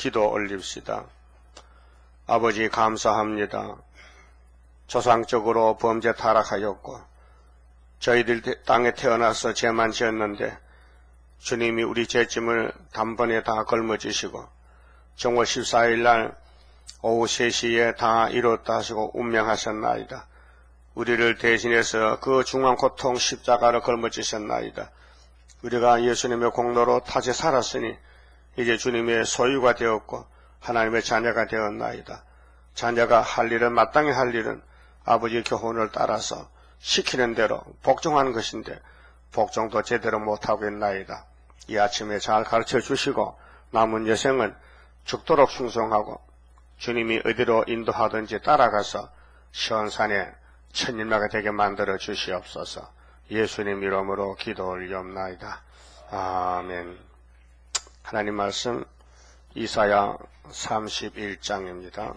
기도 올립시다. 아버지 감사합니다. 조상적으로 범죄 타락하였고 저희들 땅에 태어나서 죄만 지었는데 주님이 우리 죄짐을 단번에 다 걸머지시고 정월 14일 날 오후 3시에 다 이뤘다 하시고 운명하셨나이다. 우리를 대신해서 그 중한 고통 십자가를 걸머지셨나이다. 우리가 예수님의 공로로 다시 살았으니 이제 주님의 소유가 되었고 하나님의 자녀가 되었나이다. 자녀가 할 일은 마땅히 할 일은 아버지의 교훈을 따라서 시키는 대로 복종하는 것인데 복종도 제대로 못하고 있나이다. 이 아침에 잘 가르쳐 주시고 남은 여생은 죽도록 충성하고 주님이 어디로 인도하든지 따라가서 시온산에 천일마가 되게 만들어 주시옵소서. 예수님 이름으로 기도 올리옵나이다. 아멘. 하나님 말씀 이사야 31장입니다.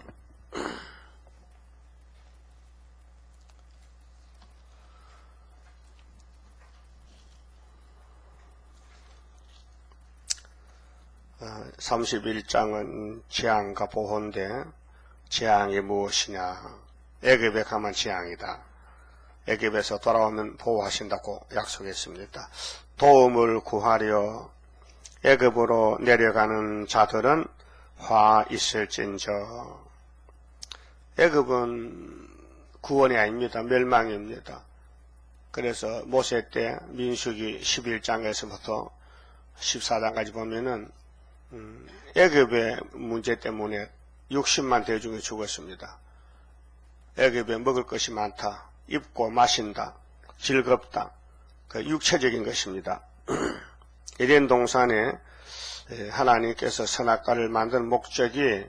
아, 31장은 재앙과 보호인데 재앙이 무엇이냐? 애굽에 가면 재앙이다. 애굽에서 돌아오면 보호하신다고 약속했습니다. 도움을 구하려 애굽으로 내려가는 자들은 화 있을진저. 애굽은 구원이 아닙니다. 멸망입니다. 그래서 모세 때 민수기 11장에서부터 14장까지 보면은 애굽의 문제 때문에 60만 대중이 죽었습니다. 애굽에 먹을 것이 많다. 입고 마신다. 즐겁다. 그 육체적인 것입니다. 에덴 동산에 하나님께서 선악과를 만든 목적이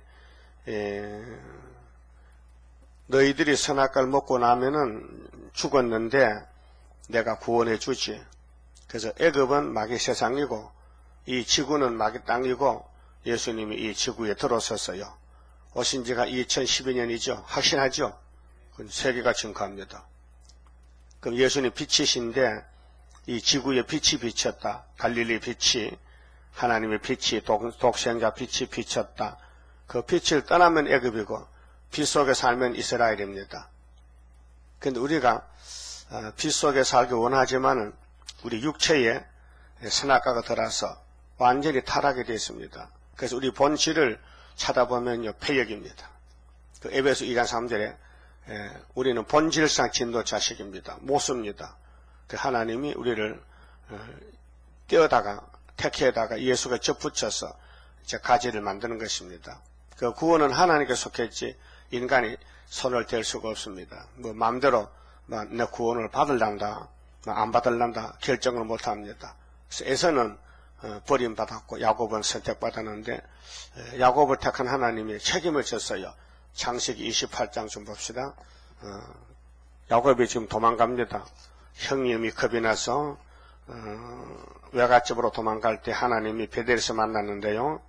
너희들이 선악과를 먹고 나면은 죽었는데 내가 구원해 주지. 그래서 애굽은 마귀 세상이고 이 지구는 마귀 땅이고 예수님이 이 지구에 들어섰어요. 오신 지가 2012년이죠. 확신하죠? 그건 세계가 증거합니다. 그럼 예수님 빛이신데 이 지구에 빛이 비쳤다. 갈릴리 빛이, 하나님의 빛이, 독생자 빛이 비쳤다. 그 빛을 떠나면 애굽이고 빛 속에 살면 이스라엘입니다. 그런데 우리가 빛 속에 살기 원하지만은 우리 육체에 선악과가 들어서 완전히 타락이 되어 있습니다. 그래서 우리 본질을 찾아보면요, 폐역입니다. 그 에베소 2장 3절에 우리는 본질상 진노 자식입니다. 못 씁니다. 그 하나님이 우리를 떼어다가 택해다가 예수가 접붙여서 이제 가지를 만드는 것입니다. 그 구원은 하나님께 속했지 인간이 손을 댈 수가 없습니다. 뭐 마음대로 내 구원을 받을란다, 안 받을란다 결정을 못합니다. 그래서 에서는 버림받았고 야곱은 선택받았는데 야곱을 택한 하나님이 책임을 졌어요. 창세기 28장 좀 봅시다. 야곱이 지금 도망갑니다. 형님이 겁이 나서 외갓집으로 도망갈 때 하나님이 베델에서 만났는데요.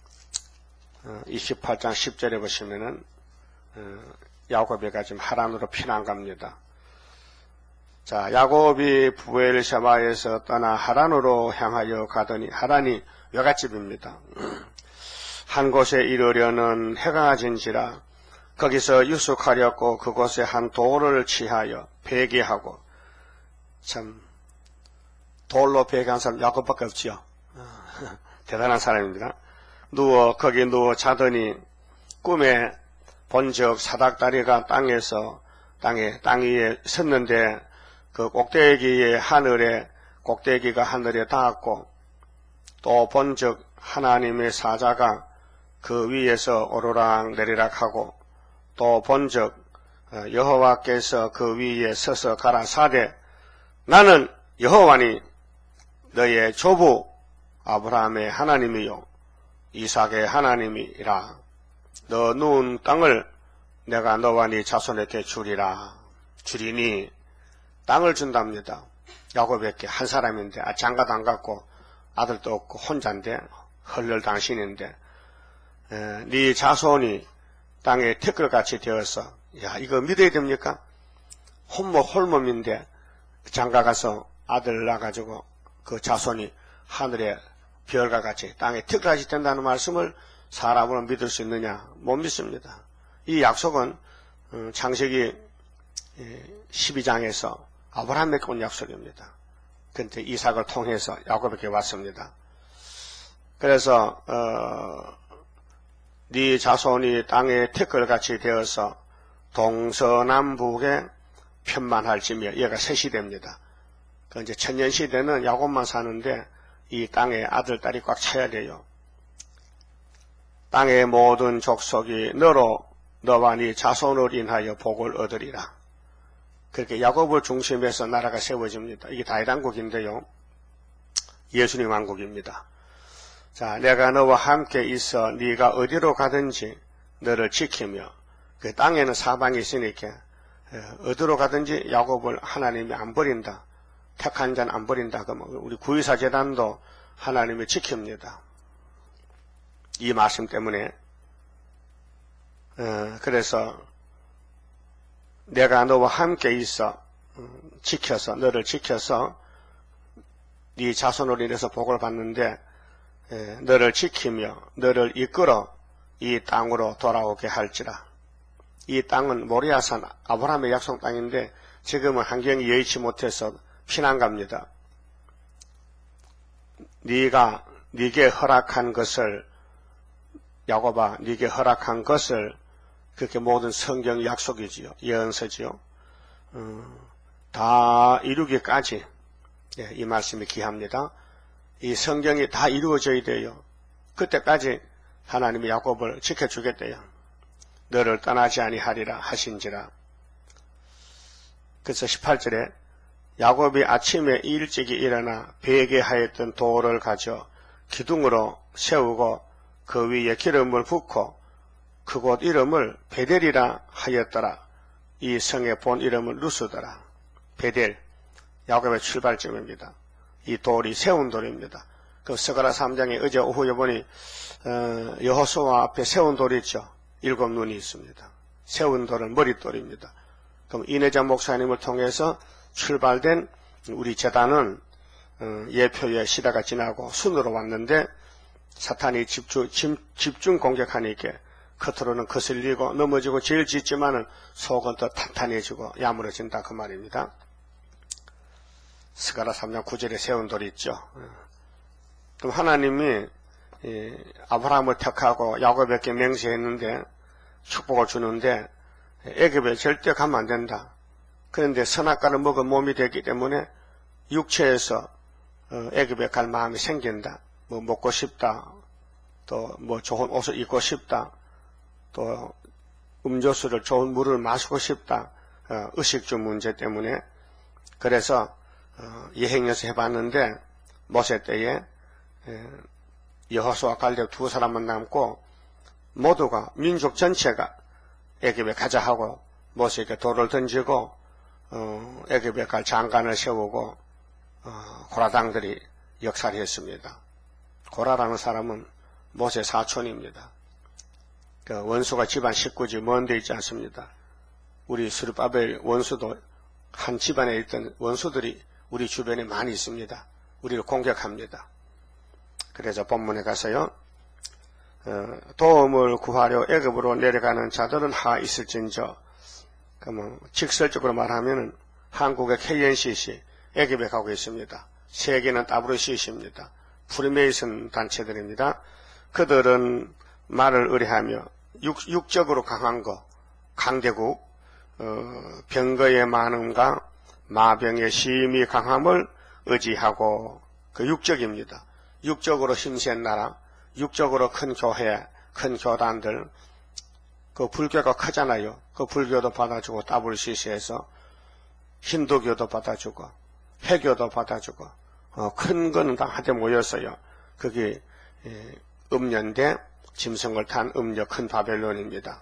28장 10절에 보시면은 야곱이가 지금 하란으로 피난 갑니다. 자, 야곱이 부엘세바에서 떠나 하란으로 향하여 가더니 하란이 외갓집입니다. 한 곳에 이르려는 해가 진지라 거기서 유숙하려고 그곳에 한 돌을 취하여 베개하고, 참 돌로 베개한 사람 야곱밖에 없지요. 대단한 사람입니다. 거기 누워 자더니 꿈에 본적 사닥다리가 땅 위에 섰는데 그 꼭대기가 하늘에 닿았고, 또 본적 하나님의 사자가 그 위에서 오르락 내리락 하고, 또 본적 여호와께서 그 위에 서서 가라사대 나는 여호와니 너의 조부 아브라함의 하나님이요 이삭의 하나님이라. 너 누운 땅을 내가 너와 네 자손에게 주리니 땅을 준답니다. 야곱에게 한 사람인데 장가도 안 갔고 아들도 없고 혼자인데 헐럴 당신인데 네 자손이 땅에 태클같이 되어서, 야, 이거 믿어야 됩니까? 홀몸인데 장가 가서 아들 낳아가지고 그 자손이 하늘의 별과 같이 땅에 태클같이 된다는 말씀을 사람으로 믿을 수 있느냐? 못 믿습니다. 이 약속은 창세기 12장에서 아브라함에게 온 약속입니다. 그런데 이삭을 통해서 야곱에게 왔습니다. 그래서 네 자손이 땅의 태클같이 되어서 동서남북에 편만할지며 얘가 셋이 됩니다. 그 이제 천년시대는 야곱만 사는데 이 땅에 아들, 딸이 꽉 차야 돼요. 땅의 모든 족속이 너와 네 자손으로 인하여 복을 얻으리라. 그렇게 야곱을 중심해서 나라가 세워집니다. 이게 다윗 왕국인데요. 예수님 왕국입니다. 자, 내가 너와 함께 있어 네가 어디로 가든지 너를 지키며 그 땅에는 사방이 있으니까 어디로 가든지 야곱을 하나님이 안 버린다. 택한 자는 안 버린다. 그러면 우리 구유사 재단도 하나님이 지킵니다. 이 말씀 때문에 그래서 내가 너와 함께 있어 너를 지켜서 네 자손으로 인해서 복을 받는데 너를 지키며 너를 이끌어 이 땅으로 돌아오게 할지라. 이 땅은 모리아산 아브라함의 약속 땅인데 지금은 환경이 여의치 못해서 피난 갑니다. 네가 네게 허락한 것을 야곱아 네게 허락한 것을 그렇게 모든 성경 약속이지요. 예언서지요. 다 이루기까지 이 말씀이 귀합니다. 이 성경이 다 이루어져야 돼요. 그때까지 하나님이 야곱을 지켜주겠대요. 너를 떠나지 아니하리라 하신지라. 그래서 18절에 야곱이 아침에 일찍이 일어나 베게 하였던 돌을 가져 기둥으로 세우고 그 위에 기름을 붓고 그곳 이름을 베델이라 하였더라. 이 성의 본 이름은 루스더라. 베델, 야곱의 출발점입니다. 이 돌이 세운 돌입니다. 그 스가랴 3장에 어제 오후에 보니 여호수아 앞에 세운 돌이 있죠. 7눈이 있습니다. 세운 돌은 머릿돌입니다. 그럼 이내장 목사님을 통해서 출발된 우리 재단은 예표의 시대가 지나고 순으로 왔는데 사탄이 집중 공격하니까 겉으로는 거슬리고 넘어지고 죄를 짓지만은 속은 더 탄탄해지고 야무러진다 그 말입니다. 스가랴 3장 9절에 세운 돌이 있죠. 그럼 하나님이 아브라함을 택하고 야곱에게 맹세했는데 축복을 주는데 애굽에 절대 가면 안 된다. 그런데 선악과를 먹은 몸이 되기 때문에 육체에서 애굽에 갈 마음이 생긴다. 뭐 먹고 싶다. 또 뭐 좋은 옷을 입고 싶다. 또 음료수를 좋은 물을 마시고 싶다. 의식주 문제 때문에. 그래서 예행에서 해봤는데 모세 때에 여호수아 갈렙 두 사람만 남고 모두가 민족 전체가 애굽에 가자 하고 모세에게 돌을 던지고 애굽에 갈 장관을 세우고 고라당들이 역사를 했습니다. 고라라는 사람은 모세 사촌입니다. 그 원수가 집안 식구지 먼 데 있지 않습니다. 우리 스룹바벨 원수도 한 집안에 있던 원수들이 우리 주변에 많이 있습니다. 우리를 공격합니다. 그래서 본문에 가서요. 도움을 구하려 애굽으로 내려가는 자들은 하 있을진저. 그러면 직설적으로 말하면은 한국의 KNCC 애굽에 가고 있습니다. 세계는 WCC입니다. 프리메이슨 단체들입니다. 그들은 말을 의뢰하며 육적으로 강한 거, 강대국, 병거의 많음과 마병의 심히 강함을 의지하고 그 육적입니다. 육적으로 힘센 나라, 육적으로 큰 교회, 큰 교단들, 그 불교가 크잖아요. 그 불교도 받아주고 WCC에서 힌두교도 받아주고 해교도 받아주고 큰 거는 다 한데 모였어요. 그게 음년대 짐승을 탄 음녀 큰 바벨론입니다.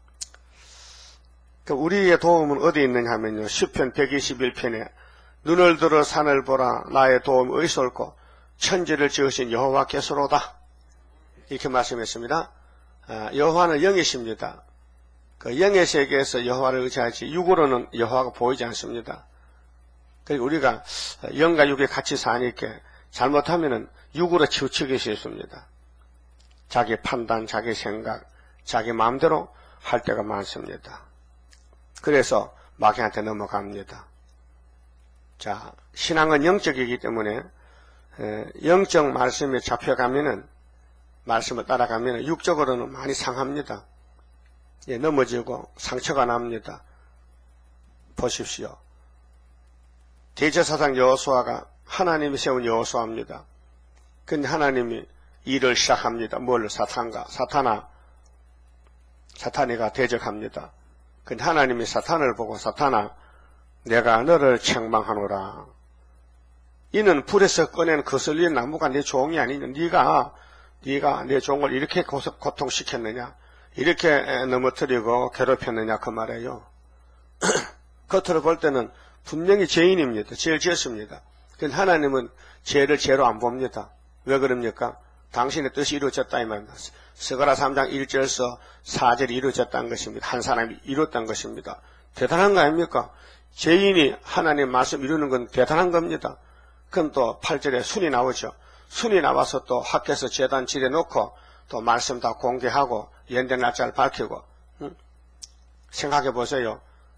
우리의 도움은 어디 있느냐 하면요. 시편 121편에 눈을 들어 산을 보라 나의 도움이 어디서 올고 천지를 지으신 여호와께서로다 이렇게 말씀했습니다. 여호와는 영이십니다. 그 영의 세계에서 여호와를 의지하지 육으로는 여호와가 보이지 않습니다. 그리고 우리가 영과 육이 같이 사니까 잘못하면은 육으로 치우치기 쉽습니다. 자기 판단, 자기 생각, 자기 마음대로 할 때가 많습니다. 그래서 마귀한테 넘어갑니다. 자, 신앙은 영적이기 때문에 영적 말씀에 잡혀가면은, 말씀을 따라가면은 육적으로는 많이 상합니다. 예, 넘어지고 상처가 납니다. 보십시오. 대제사장 여호수아가 하나님이 세운 여호수아입니다. 근데 하나님이 일을 시작합니다. 뭘? 사탄과 사탄이가 대적합니다. 근데 하나님이 사탄을 보고 사탄아, 내가 너를 책망하노라. 이는 불에서 꺼낸 거슬린 나무가 내 종이 아니냐. 네가 내 종을 이렇게 고통시켰느냐, 이렇게 넘어뜨리고 괴롭혔느냐 그 말이에요. 겉으로 볼 때는 분명히 죄인입니다. 죄를 지었습니다. 근데 하나님은 죄를 죄로 안 봅니다. 왜 그럽니까? 당신의 뜻이 이루어졌다 이 말입니다. 스가랴 3장 1절에서 4절이 이루어졌다는 것입니다. 한 사람이 이루었다는 것입니다. 대단한 거 아닙니까? 죄인이 하나님 말씀 이루는 건 대단한 겁니다. 그럼 또 8절에 순이 나오죠. 순이 나와서 또 학교에서 제단 지내놓고 또 말씀 다 공개하고 연대 날짜를 밝히고. 생각해 보세요.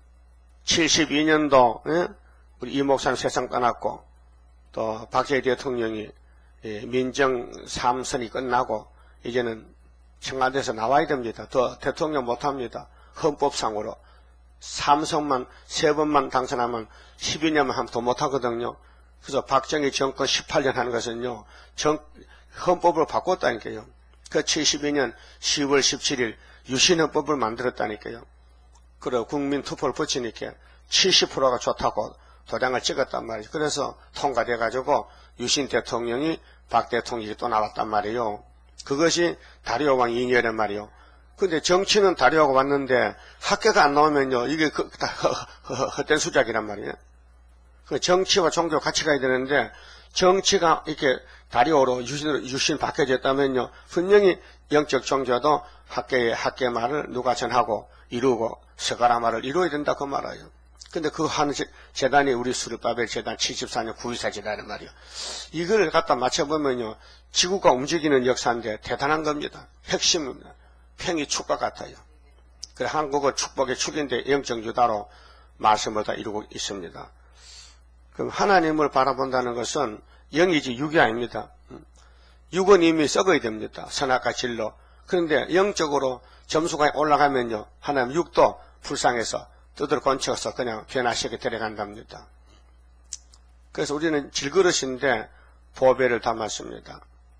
72년도 우리 이 목사님 세상 떠났고 또 박정희 대통령이 민정 3선이 끝나고 이제는 청와대에서 나와야 됩니다. 더 대통령 못합니다. 헌법상으로 3선만 3번만 당선하면 12년만 하면 더 못하거든요. 그래서 박정희 정권 18년 하는 것은요, 헌법을 바꿨다니까요. 그 72년 10월 17일 유신헌법을 만들었다니까요. 그리고 국민 투표를 붙이니까 70%가 좋다고 도장을 찍었단 말이죠. 그래서 통과돼가지고 유신 대통령이 박 대통령이 또 나왔단 말이에요. 그것이 다리오 왕 2년이란 말이에요. 근데 정치는 다리오가 왔는데 학교가 안 나오면요, 이게 다 헛된 수작이란 말이에요. 그 정치와 종교 같이 가야 되는데 정치가 이렇게 다리오로 유신 바뀌어졌다면요, 분명히 영적 종교도 학계의 말을 누가 전하고 이루고 스가랴 말을 이루어야 된다 그 말이에요. 근데 그 한 재단이 우리 수르바벨 재단 74년 9.24 재단이란 말이에요. 이걸 갖다 맞춰보면요, 지구가 움직이는 역사인데 대단한 겁니다. 핵심입니다. 평이 축과 같아요. 그래 한국은 축복의 축인데 영적 유다로 말씀을 다 이루고 있습니다. 그럼 하나님을 바라본다는 것은 영이지 육이 아닙니다. 육은 이미 썩어야 됩니다. 선악과 진로. 그런데 영적으로 점수가 올라가면요, 하나님 육도 불쌍해서 뜯을 건쳐서 그냥 변화시켜 데려간답니다. 그래서 우리는 질그릇인데 보배를 담았습니다.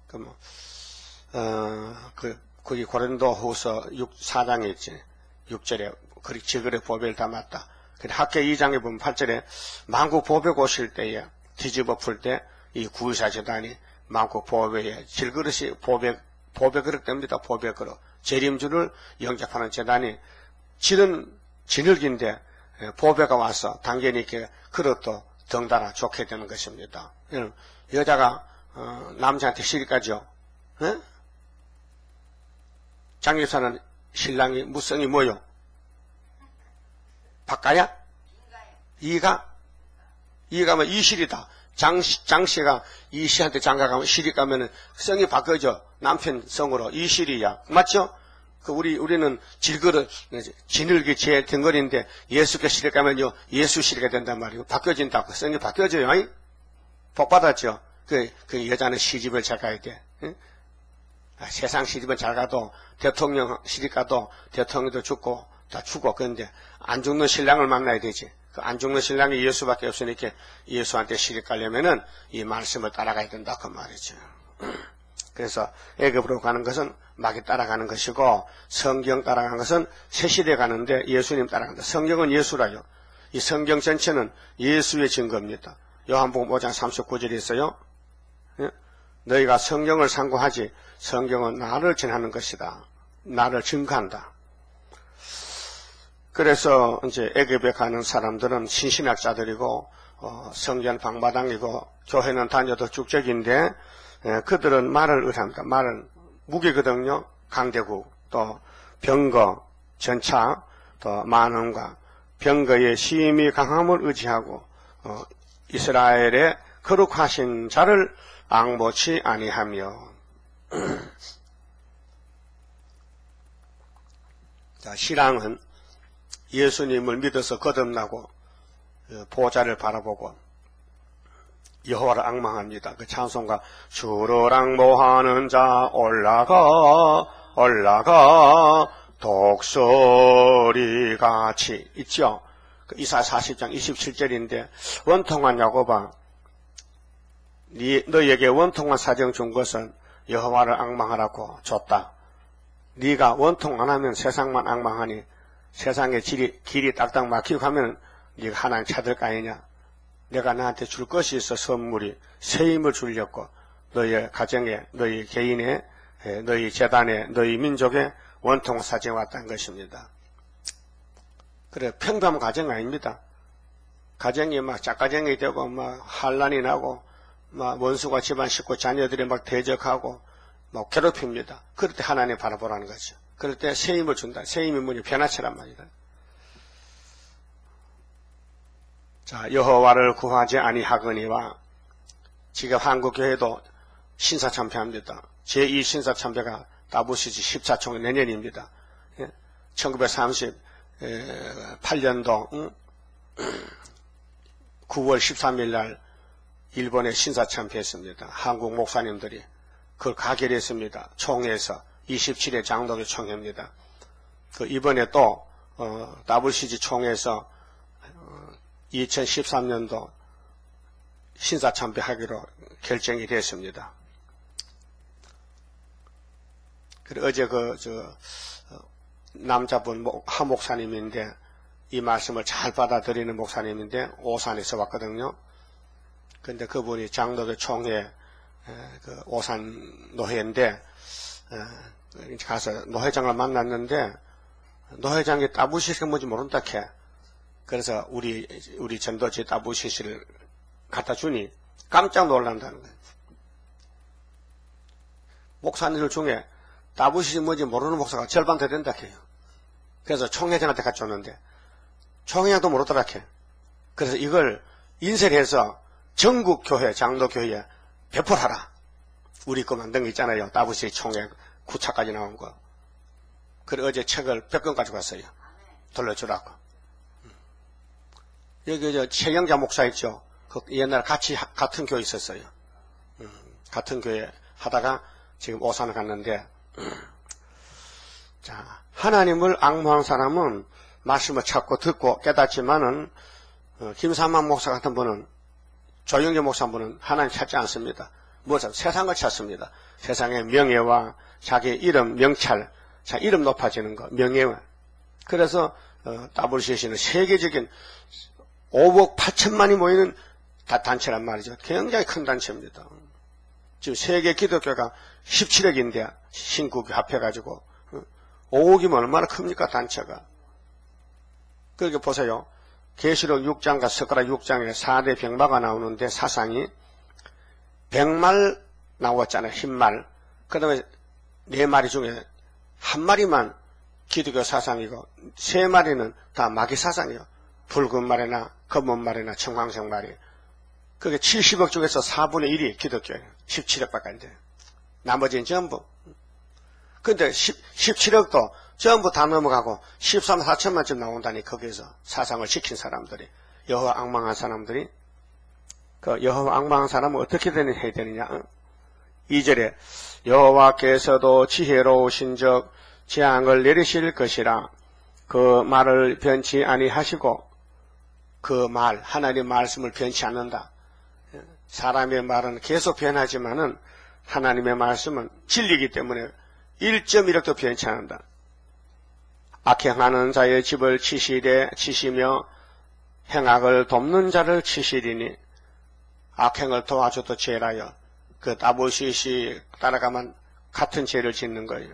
거기 고린도 후서 4장에 있지. 6절에 그리 질그릇 보배를 담았다. 학계 2장에 보면 8절에 만국 보배 오실 때에 뒤집어 풀 때 이 9.24 재단이 만국 보배에 질그릇이 보배 그릇 됩니다. 보배 그릇. 재림주를 영접하는 재단이 진흙인데 보배가 와서 당연히 이렇게 그릇도 덩달아 좋게 되는 것입니다. 여자가 남자한테 시집가죠. 장유사는 신랑이 무성이 뭐요? 박가야? 이가면 이실이다. 장씨가 이씨한테 장가가면 시집 가면은 성이 바뀌어져. 남편 성으로 이실이야. 맞죠? 우리는 질그릇, 진흙이 제일 덩거리인데 예수께 시집 가면요, 예수 시리가 된단 말이에요. 바뀌어진다고. 성이 바뀌어져요. 복 받았죠? 그 여자는 시집을 잘 가야 돼. 세상 시집은 잘 가도, 대통령 시집 가도, 대통령도 죽고, 다 죽고, 그런데 안 죽는 신랑을 만나야 되지. 그 안 죽는 신랑이 예수밖에 없으니까 예수한테 시집 가려면은 이 말씀을 따라가야 된다 그 말이죠. 그래서 애굽으로 가는 것은 마귀 따라가는 것이고, 성경 따라가는 것은 새 시대 가는데 예수님 따라간다. 성경은 예수라요. 이 성경 전체는 예수의 증거입니다. 요한복음 5장 39절에 있어요. 너희가 성경을 상고하지 성경은 나를 전하는 것이다. 나를 증거한다. 그래서 이제 애굽에 가는 사람들은 신신학자들이고 성전 방마당이고 교회는 다녀도 축적인데 그들은 말을 의뢰합니다. 말은 무기거든요. 강대국, 또 병거, 전차, 또 만원과 병거의 힘이 강함을 의지하고 이스라엘의 거룩하신 자를 앙보치 아니하며 자, 신앙은 예수님을 믿어서 거듭나고 보좌를 바라보고 여호와를 앙망합니다. 그 찬송가 주를 앙모하는 자 올라가 독수리같이 있죠. 이사야 40장 27절인데 원통한 야곱아 너에게 원통한 사정 준 것은 여호와를 앙망하라고 줬다. 네가 원통 안 하면 세상만 앙망하니 세상의 길이 딱딱 막히고 하면 네가 하나님 찾을 거 아니냐. 내가 너한테 줄 것이 있어 선물이 새 힘을 주려고 너희 가정에 너희 개인에 너희 재단에 너희 민족에 원통 사정이 왔다는 것입니다. 그래 평범한 가정 아닙니다. 가정이 막 짝가정이 되고 막 환란이 나고 막 원수가 집안 식구 자녀들이 막 대적하고 막 괴롭힙니다. 그럴 때 하나님 바라보라는 거죠. 그럴 때 새 힘을 준다. 새 힘이 뭐니 변화체란 말이다. 자, 여호와를 구하지 아니하거니와 지금 한국교회도 신사참배합니다. 제2 신사참배가 다부시지 14총회 내년입니다. 1938년도 9월 13일 날 일본에 신사참배했습니다. 한국 목사님들이 그걸 가결했습니다. 총회에서 27회 장로교 총회입니다. 이번에 또 WCG 총회에서 2013년도 신사참배하기로 결정이 됐습니다. 그리고 어제 남자분 한 목사님인데 이 말씀을 잘 받아들이는 목사님인데 오산에서 왔거든요. 근데 그분이 장로교 총회 오산 노회인데 가서 노회장을 만났는데 노회장이 따부시가 뭔지 모른다 캐. 그래서 우리 전도지 따부시를 갖다 주니 깜짝 놀란다는 거예요. 목사님들 중에 따부시 뭔지 모르는 목사가 절반 더 된다 캐요. 그래서 총회장한테 갖다 줬는데 총회장도 모르더라 캐. 그래서 이걸 인쇄해서 전국 교회 장로교회에 배포하라. 우리 거 만든 거 있잖아요. 따부시 총회 9차까지 나온 거. 그래 어제 책을 100권 가지고 왔어요. 돌려주라고. 여기 최경자 목사 있죠. 그 옛날에 같은 교회 있었어요. 같은 교회 하다가 지금 오산을 갔는데 자, 하나님을 앙모한 사람은 말씀을 찾고 듣고 깨닫지만은 김삼만 목사 같은 분은 조영재 목사 한 분은 하나님 찾지 않습니다. 무엇을 세상을 찾습니다. 세상의 명예와 자기 이름, 명찰, 자 이름 높아지는 거, 명예와. 그래서 WCC는 세계적인 5억 8천만이 모이는 단체란 말이죠. 굉장히 큰 단체입니다. 지금 세계 기독교가 17억인데 신국이 합해가지고 5억이면 얼마나 큽니까 단체가. 그렇게 보세요. 계시록 6장과 스가랴 6장에 4대 병마가 나오는데 사상이 백말 나왔잖아요. 흰말. 그 다음에 4마리 중에 한 마리만 기독교 사상이고 3마리는 다 마귀 사상이에요. 붉은 말이나 검은 말이나 청황색 말이. 그게 70억 중에서 4분의 1이 기독교예요. 17억밖에 안 돼요. 나머지는 전부. 근데 17억도 전부 다 넘어가고 13, 4천만쯤 나온다니 거기에서 사상을 지킨 사람들이. 여호와 앙망한 사람들이. 그 여호와 앙망한 사람은 어떻게 해야 되느냐. 2절에 여호와께서도 지혜로우신 적 재앙을 내리실 것이라. 그 말을 변치 아니하시고 그 말, 하나님의 말씀을 변치 않는다. 사람의 말은 계속 변하지만은 하나님의 말씀은 진리이기 때문에 1.1억도 변치 않는다. 악행하는 자의 집을 치시며 행악을 돕는 자를 치시리니 악행을 도와줘도 죄라요. 그 WCC 따라가면 같은 죄를 짓는 거예요.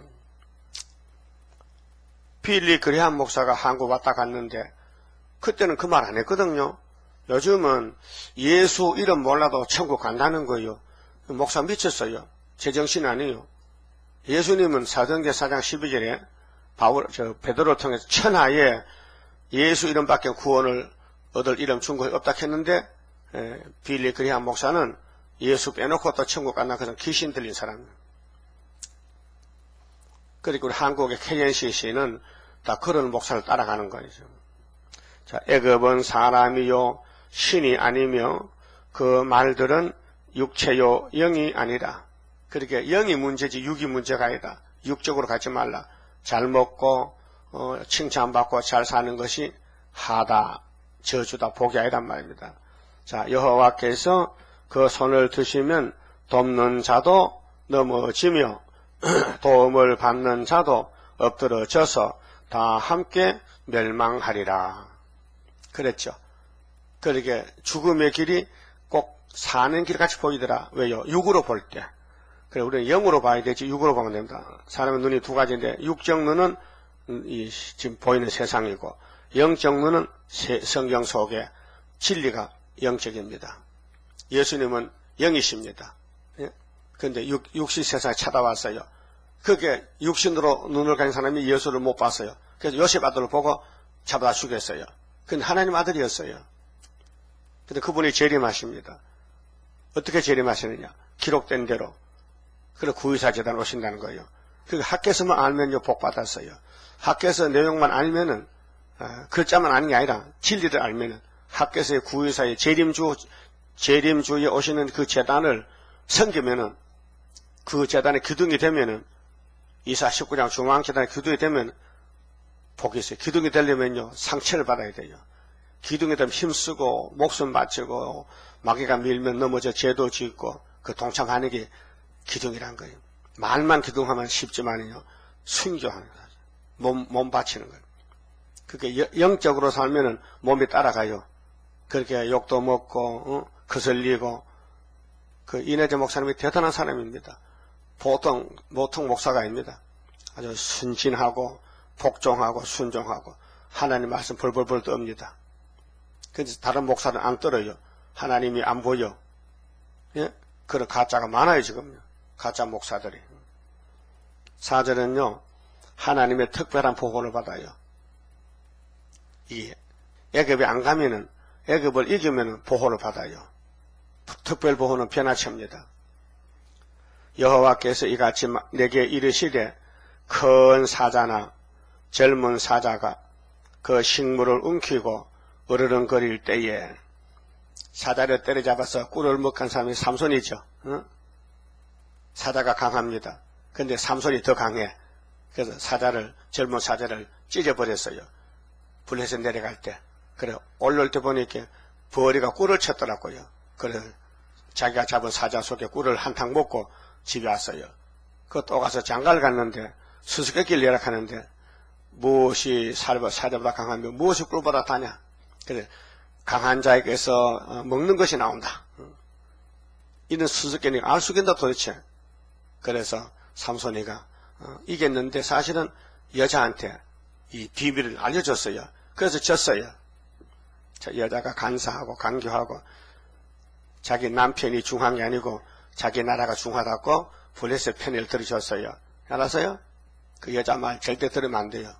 빌리 그레함 목사가 한국 왔다 갔는데 그때는 그 말 안 했거든요. 요즘은 예수 이름 몰라도 천국 간다는 거예요. 목사 미쳤어요. 제정신 아니에요. 예수님은 사도행전 4장 12절에 베드로를 통해서 천하에 예수 이름밖에 구원을 얻을 이름 준 것이 없다 했는데 빌리 그레함 목사는 예수 빼놓고 또 천국 간다 그래서 귀신 들린 사람. 그리고 우리 한국의 KNCC는 다 그런 목사를 따라가는 거죠. 자, 애굽은 사람이요 신이 아니며 그 말들은 육체요 영이 아니라. 그렇게 영이 문제지 육이 문제가 아니다. 육적으로 가지 말라. 잘 먹고 칭찬받고 잘 사는 것이 하다, 저주다, 복이 아니란 말입니다. 자, 여호와께서 그 손을 드시면 돕는 자도 넘어지며 도움을 받는 자도 엎드러져서 다 함께 멸망하리라. 그랬죠. 그러게 죽음의 길이 꼭 사는 길같이 보이더라. 왜요? 육으로 볼 때. 그래, 우리는 영으로 봐야 되지 육으로 보면 됩니다. 사람의 눈이 두 가지인데 육적 눈은 이 지금 보이는 세상이고 영적 눈은 성경 속에 진리가 영적입니다. 예수님은 영이십니다. 그런데 육신 세상에 찾아왔어요. 그게 육신으로 눈을 가진 사람이 예수를 못 봤어요. 그래서 요셉 아들을 보고 잡아다 죽였어요. 근데 하나님 아들이었어요. 근데 그분이 재림하십니다. 어떻게 재림하시느냐? 기록된 대로. 그래 구의사 제단 오신다는 거예요. 그 학교에서만 알면요 복 받았어요. 학교에서 내용만 알면은 글자만 아는 게 아니라 진리를 알면은 학교에서의 구의사의 재림주에 오시는 그 제단을 섬기면은 그 제단의 기둥이 되면은 이사 19장 중앙제단의 기둥이 되면 복이 있어요. 기둥이 되려면요 상처를 받아야 돼요. 기둥이 되면 힘쓰고 목숨 바치고 마귀가 밀면 넘어져 죄도 짓고 그 동참하는 게 기둥이란 거예요. 말만 기둥하면 쉽지만요 순교하는 거죠. 몸 바치는 거예요. 그게 영적으로 살면은 몸이 따라가요. 그렇게 욕도 먹고 거슬리고 그 이내재 목사님이 대단한 사람입니다. 보통 목사가 아닙니다. 아주 순진하고 복종하고 순종하고 하나님 말씀 벌벌벌 떱니다. 그래서 다른 목사는 안 떨어요. 하나님이 안 보여. 예? 그런 가짜가 많아요 지금요. 가짜 목사들이. 4절은요 하나님의 특별한 보호를 받아요. 이 애굽에 안 가면은 애굽을 이기면은 보호를 받아요. 특별 보호는 변하치 합니다. 여호와께서 이같이 내게 이르시되 큰 사자나 젊은 사자가 그 식물을 움키고 으르렁거릴 때에 사자를 때려잡아서 꿀을 먹은 사람이 삼손이죠. 응? 사자가 강합니다. 근데 삼손이 더 강해. 그래서 젊은 사자를 찢어버렸어요. 불에서 내려갈 때. 그래 올라올 때 보니까 벌이가 꿀을 쳤더라고요. 그래 자기가 잡은 사자 속에 꿀을 한탕 먹고 집에 왔어요. 또 가서 장가를 갔는데 수수께끼를 예락하는데 무엇이 사자보다 강하며 무엇이 꿀보다 다냐. 그래 강한 자에게서 먹는 것이 나온다. 이런 수수께끼가 알 수 있겠다 도대체. 그래서 삼손이가 이겼는데 사실은 여자한테 이 비밀을 알려줬어요. 그래서 졌어요. 여자가 간사하고 강교하고 자기 남편이 중요한 게 아니고 자기 나라가 중요하다고 블레셋 편을 들으셨어요. 알았어요? 그 여자 말 절대 들으면 안 돼요.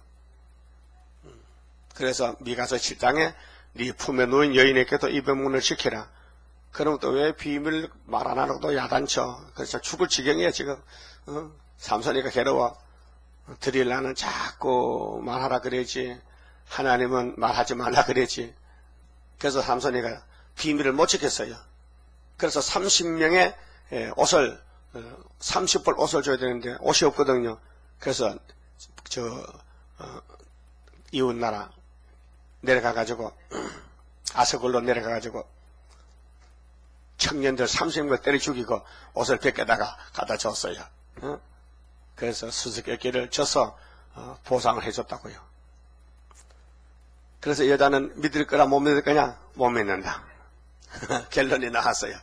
그래서 미가서 7장에 네 품에 놓인 여인에게도 입의 문을 지키라. 그럼 또 왜 비밀 말 안 하고 또 야단쳐. 그래서 죽을 지경이야 지금. 삼손이가 괴로워. 드릴라는 자꾸 말하라 그러지. 하나님은 말하지 말라 그러지. 그래서 삼손이가 비밀을 못 지켰어요. 그래서 30명의 옷을 30벌 옷을 줘야 되는데 옷이 없거든요. 그래서 이웃 나라 내려가가지고 아스골로 내려가가지고 청년들 30명 때려 죽이고 옷을 벗겨다가 갖다 줬어요. 그래서 수수께끼를 줘서 보상을 해줬다고요. 그래서 여자는 믿을 거라 못 믿을 거냐? 못 믿는다. 결론이 나왔어요.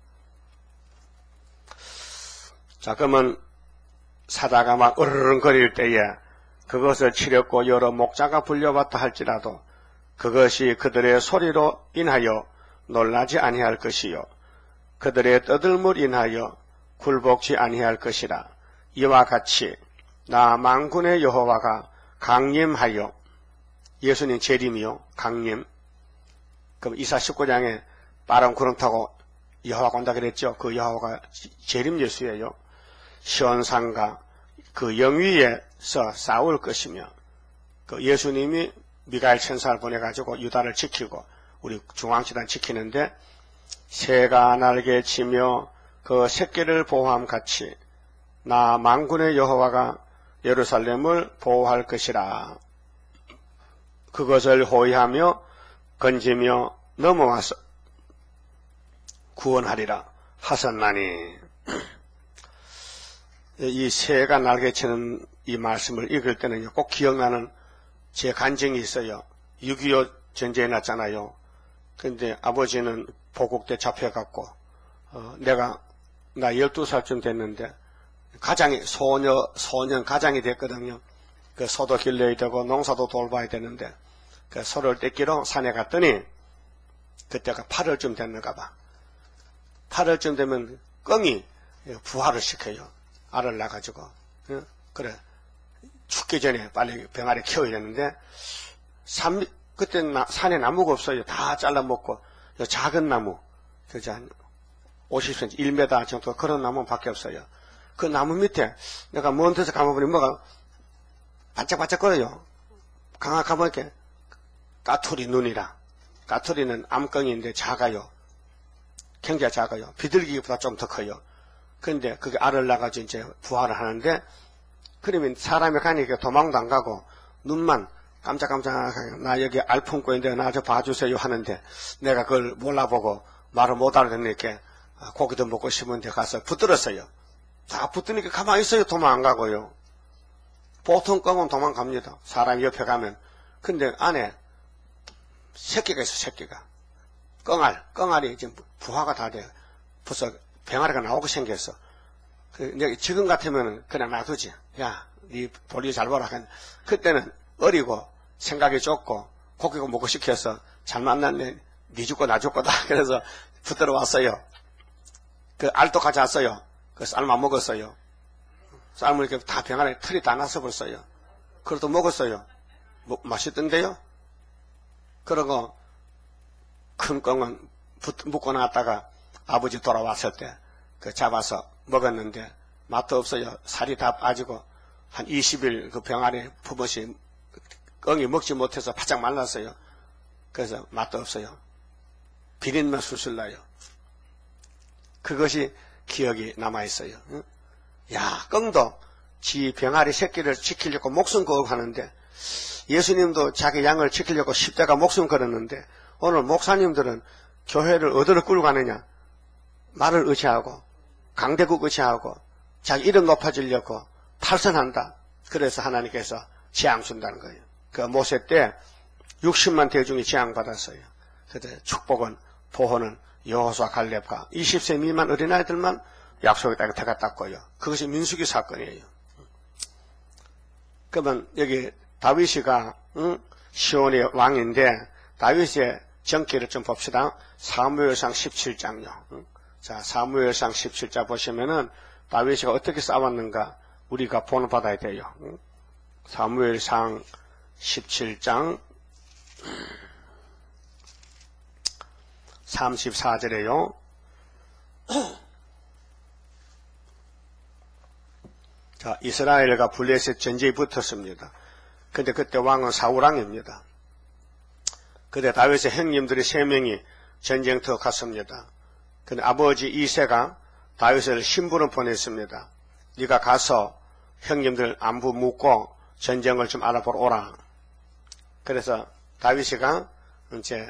자, 그러면 사자가 막 으르렁거릴 때에 그것을 치렸고 여러 목자가 불려왔다 할지라도 그것이 그들의 소리로 인하여 놀라지 아니할 것이요 그들의 떠들물 인하여 굴복지 아니할 것이라. 이와 같이 나 만군의 여호와가 강림하여 예수님 재림이요 강림. 그럼 이사 19장에 빠른 구름 타고 여호와가 온다 그랬죠. 그 여호와가 재림 예수예요. 시온산과 그 영위에서 싸울 것이며 그 예수님이 미가엘 천사를 보내가지고 유다를 지키고 우리 중앙지단 지키는데 새가 날개 치며 그 새끼를 보호함 같이 나 만군의 여호와가 예루살렘을 보호할 것이라. 그것을 호위하며 건지며 넘어와서 구원하리라 하셨나니. 이 새가 날개치는 이 말씀을 읽을 때는 꼭 기억나는 제 간증이 있어요. 6.25 전쟁이 났잖아요. 근데 아버지는 보국대 잡혀갖고 나 12살쯤 됐는데 가장이 소년 가장이 됐거든요. 그 소도 길러야 되고 농사도 돌봐야 되는데 그 소를 떼기로 산에 갔더니 그때가 8월쯤 됐는가 봐. 8월쯤 되면 꿩이 부화를 시켜요. 알을 낳아가지고. 그래. 죽기 전에 빨리 병아리 키워야 되는데 그때 산에 나무가 없어요. 다 잘라먹고 작은 나무 그저 한 50cm 1m 정도 그런 나무는 밖에 없어요. 그 나무 밑에 내가 먼 데서 가만보니 뭐가 반짝반짝거려요. 가만히 까투리 눈이라. 까투리는 암꿩인데 작아요. 굉장히 작아요. 비둘기보다 좀 더 커요. 그런데 그게 알을 낳아가지고 이제 부화를 하는데 그러면 사람이 가니까 도망도 안 가고 눈만 깜짝깜짝하게 나 여기 알 품고 있는데 나 저 봐주세요 하는데 내가 그걸 몰라보고 말을 못 알아듣으니까 고기도 먹고 싶은데 가서 붙들었어요. 다 붙드니까 가만히 있어요. 도망 안 가고요. 보통 꿩은 도망갑니다. 사람이 옆에 가면. 근데 안에 새끼가 있어. 새끼가. 꿩알이 지금 부화가 다 돼. 벌써 병아리가 나오고 생겼어. 지금 같으면 그냥 놔두지. 야, 네 볼일 잘 보라. 그때는 어리고 생각이 좁고 고기가 먹고 싶어서 잘 만났네. 네 죽고 나 죽고다. 그래서 붙들어 왔어요. 그 알도 가져왔어요. 그 쌀만 먹었어요. 쌀을 이렇게 다 병아리 털이 다 나서 벌써요. 그래도 먹었어요. 맛있던데요? 그러고 큰 꿩은 묶고 나갔다가 아버지 돌아왔을 때 그 잡아서 먹었는데 맛도 없어요. 살이 다 빠지고 한 20일 그 병아리 품옷이 꿩이 먹지 못해서 바짝 말랐어요. 그래서 맛도 없어요. 비린맛 술술 나요. 그것이 기억이 남아있어요. 야, 꿩도 지 병아리 새끼를 지키려고 목숨 걸고 하는데 예수님도 자기 양을 지키려고 십자가 목숨 걸었는데 오늘 목사님들은 교회를 어디로 끌고 가느냐? 말을 의지하고 강대국 의지하고 자기 이름 높아지려고 탈선한다. 그래서 하나님께서 재앙 준다는 거예요. 그 모세 때 60만 대중이 재앙받았어요. 그때 축복은 보호는 여호수아 갈렙과 20세 미만 어린아이들만 약속의 땅에 들어갔다고요. 그것이 민수기 사건이에요. 그러면 여기 다윗이가 시온의 왕인데 다윗의 전기를 좀 봅시다. 사무엘상 17장요. 자, 사무엘상 17장 보시면은 다윗이 어떻게 싸웠는가 우리가 본받아야 돼요. 사무엘상 17장 34절에요. 자, 이스라엘과 블레셋 전쟁이 붙었습니다. 근데 그때 왕은 사울왕입니다. 그때 다윗의 형님들이 3명이 전쟁터 갔습니다. 근데 아버지 이새가 다윗을 신부를 보냈습니다. 네가 가서 형님들 안부 묻고 전쟁을 좀 알아보러 오라. 그래서 다윗이가 이제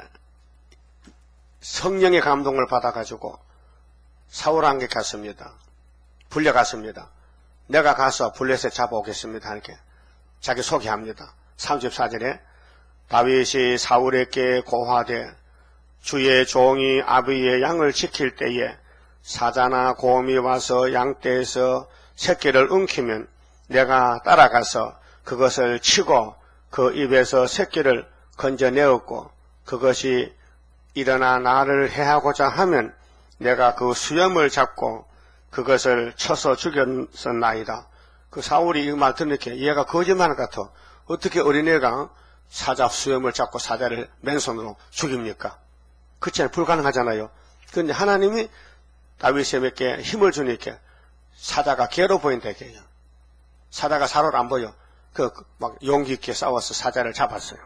성령의 감동을 받아가지고 사울왕에게 갔습니다. 불려갔습니다. 내가 가서 블레셋 잡아오겠습니다. 이렇게 자기 소개합니다. 34절에 다윗이 사울에게 고하되 주의 종이 아비의 양을 지킬 때에 사자나 곰이 와서 양떼에서 새끼를 움키면 내가 따라가서 그것을 치고 그 입에서 새끼를 건져내었고 그것이 일어나 나를 해하고자 하면 내가 그 수염을 잡고 그것을 쳐서 죽였었나이다. 그 사울이 이 말 들으니까 얘가 거짓말 같아. 어떻게 어린애가 사자 수염을 잡고 사자를 맨손으로 죽입니까? 그렇지 불가능하잖아요. 그런데 하나님이 다윗에게 힘을 주니까 사자가 개로 보인다. 사자가 사로를 안 보여. 막 용기 있게 싸워서 사자를 잡았어요.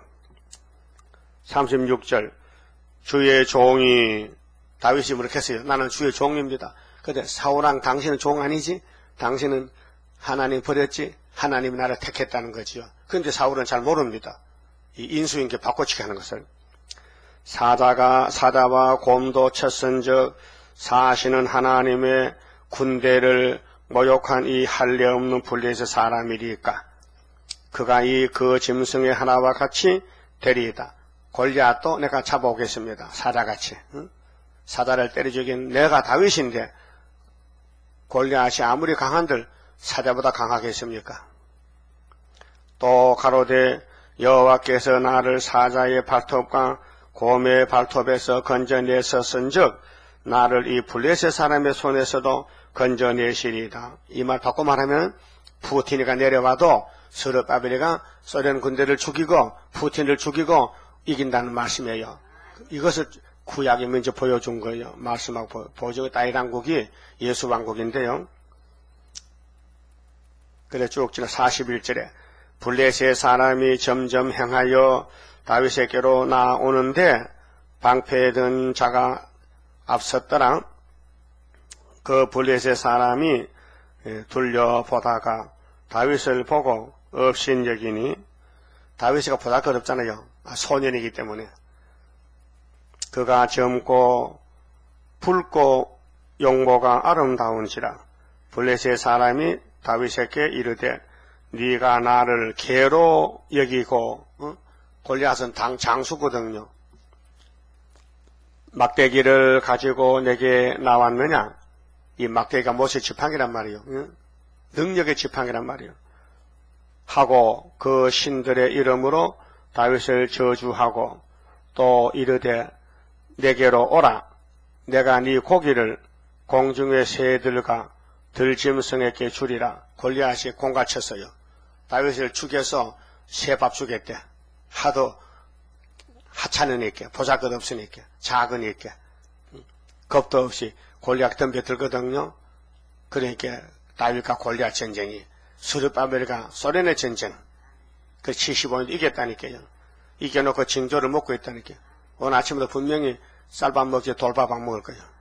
36절, 주의 종이, 다윗이 그렇게 했어요. 나는 주의 종입니다. 근데 사울왕, 당신은 종 아니지? 당신은 하나님 버렸지? 하나님이 나를 택했다는 거지요. 근데 사울은 잘 모릅니다. 이 인수인계 바꿔치기 하는 것을. 사자와 곰도 쳤은즉 사시는 하나님의 군대를 모욕한 이 할례 없는 블레셋 사람이리까. 그가 그 짐승의 하나와 같이 되리이다. 골리앗도 내가 잡아오겠습니다. 사자같이. 응? 사자를 때려 죽인 내가 다윗인데 골리앗이 아무리 강한들 사자보다 강하겠습니까? 또 가로되 여호와께서 나를 사자의 발톱과 곰의 발톱에서 건져내셨은즉 나를 이 블레셋 사람의 손에서도 건져내시리이다. 이 말 바꿔 말하면 푸틴이가 내려와도 스룹바벨이가 소련 군대를 죽이고 푸틴을 죽이고 이긴다는 말씀이에요. 이것을 구약이 먼저 보여준 거예요. 말씀하고 보여준 다윗 왕국이 예수 왕국인데요. 그래 쭉 지나 41절에 블레셋 사람이 점점 행하여 다윗에게로 나오는데 방패든 자가 앞섰더라. 그 블레셋 사람이 둘려보다가 다윗을 보고 업신여기니, 다윗이가 보다 어렵잖아요. 소년이기 때문에. 그가 젊고 붉고 용모가 아름다운지라. 블레셋 사람이 다윗에게 이르되 네가 나를 개로 여기고, 골리앗은 장수거든요. 막대기를 가지고 내게 나왔느냐? 이 막대기가 모세 지팡이란 말이에요. 능력의 지팡이란 말이에요. 하고 그 신들의 이름으로 다윗을 저주하고 또 이르되 내게로 오라. 내가 네 고기를 공중의 새들과 들짐승에게 주리라. 골리앗이 공갈쳤어요. 다윗을 죽여서 새밥 주겠대. 하도 하찮으니까, 보잘것 없으니까, 작으니까, 겁도 없이 골리앗 덤벼들거든요. 그러니까 다윗과 골리앗 전쟁이 스룹바벨과 소련의 전쟁, 그 75년 이겼다니까요. 이겨놓고 징조를 먹고 있다니까요. 오늘 아침부터 분명히 쌀밥 먹지 돌밥 안 먹을 거예요.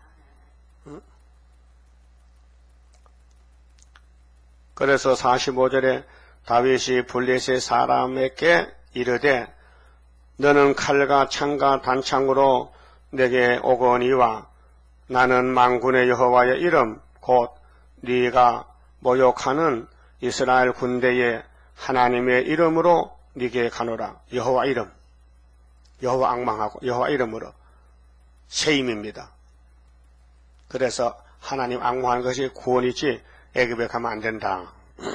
그래서 45절에 다윗이 블레셋 사람에게 이르되 너는 칼과 창과 단창으로 내게 오거니와 나는 만군의 여호와의 이름 곧 네가 모욕하는 이스라엘 군대의 하나님의 이름으로 네게 가노라. 여호와 이름, 여호와 악망하고 여호와 이름으로 세임입니다. 그래서 하나님 악망하는 것이 구원이지 애굽에 가면 안 된다.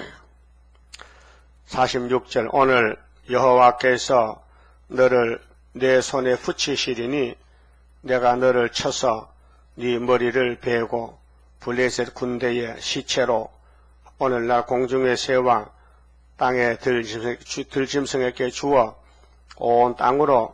46절 오늘 여호와께서 너를 내 손에 붙이시리니 내가 너를 쳐서 네 머리를 베고 블레셋 군대의 시체로 오늘날 공중의 새와 땅의 들짐승에게 주어 온 땅으로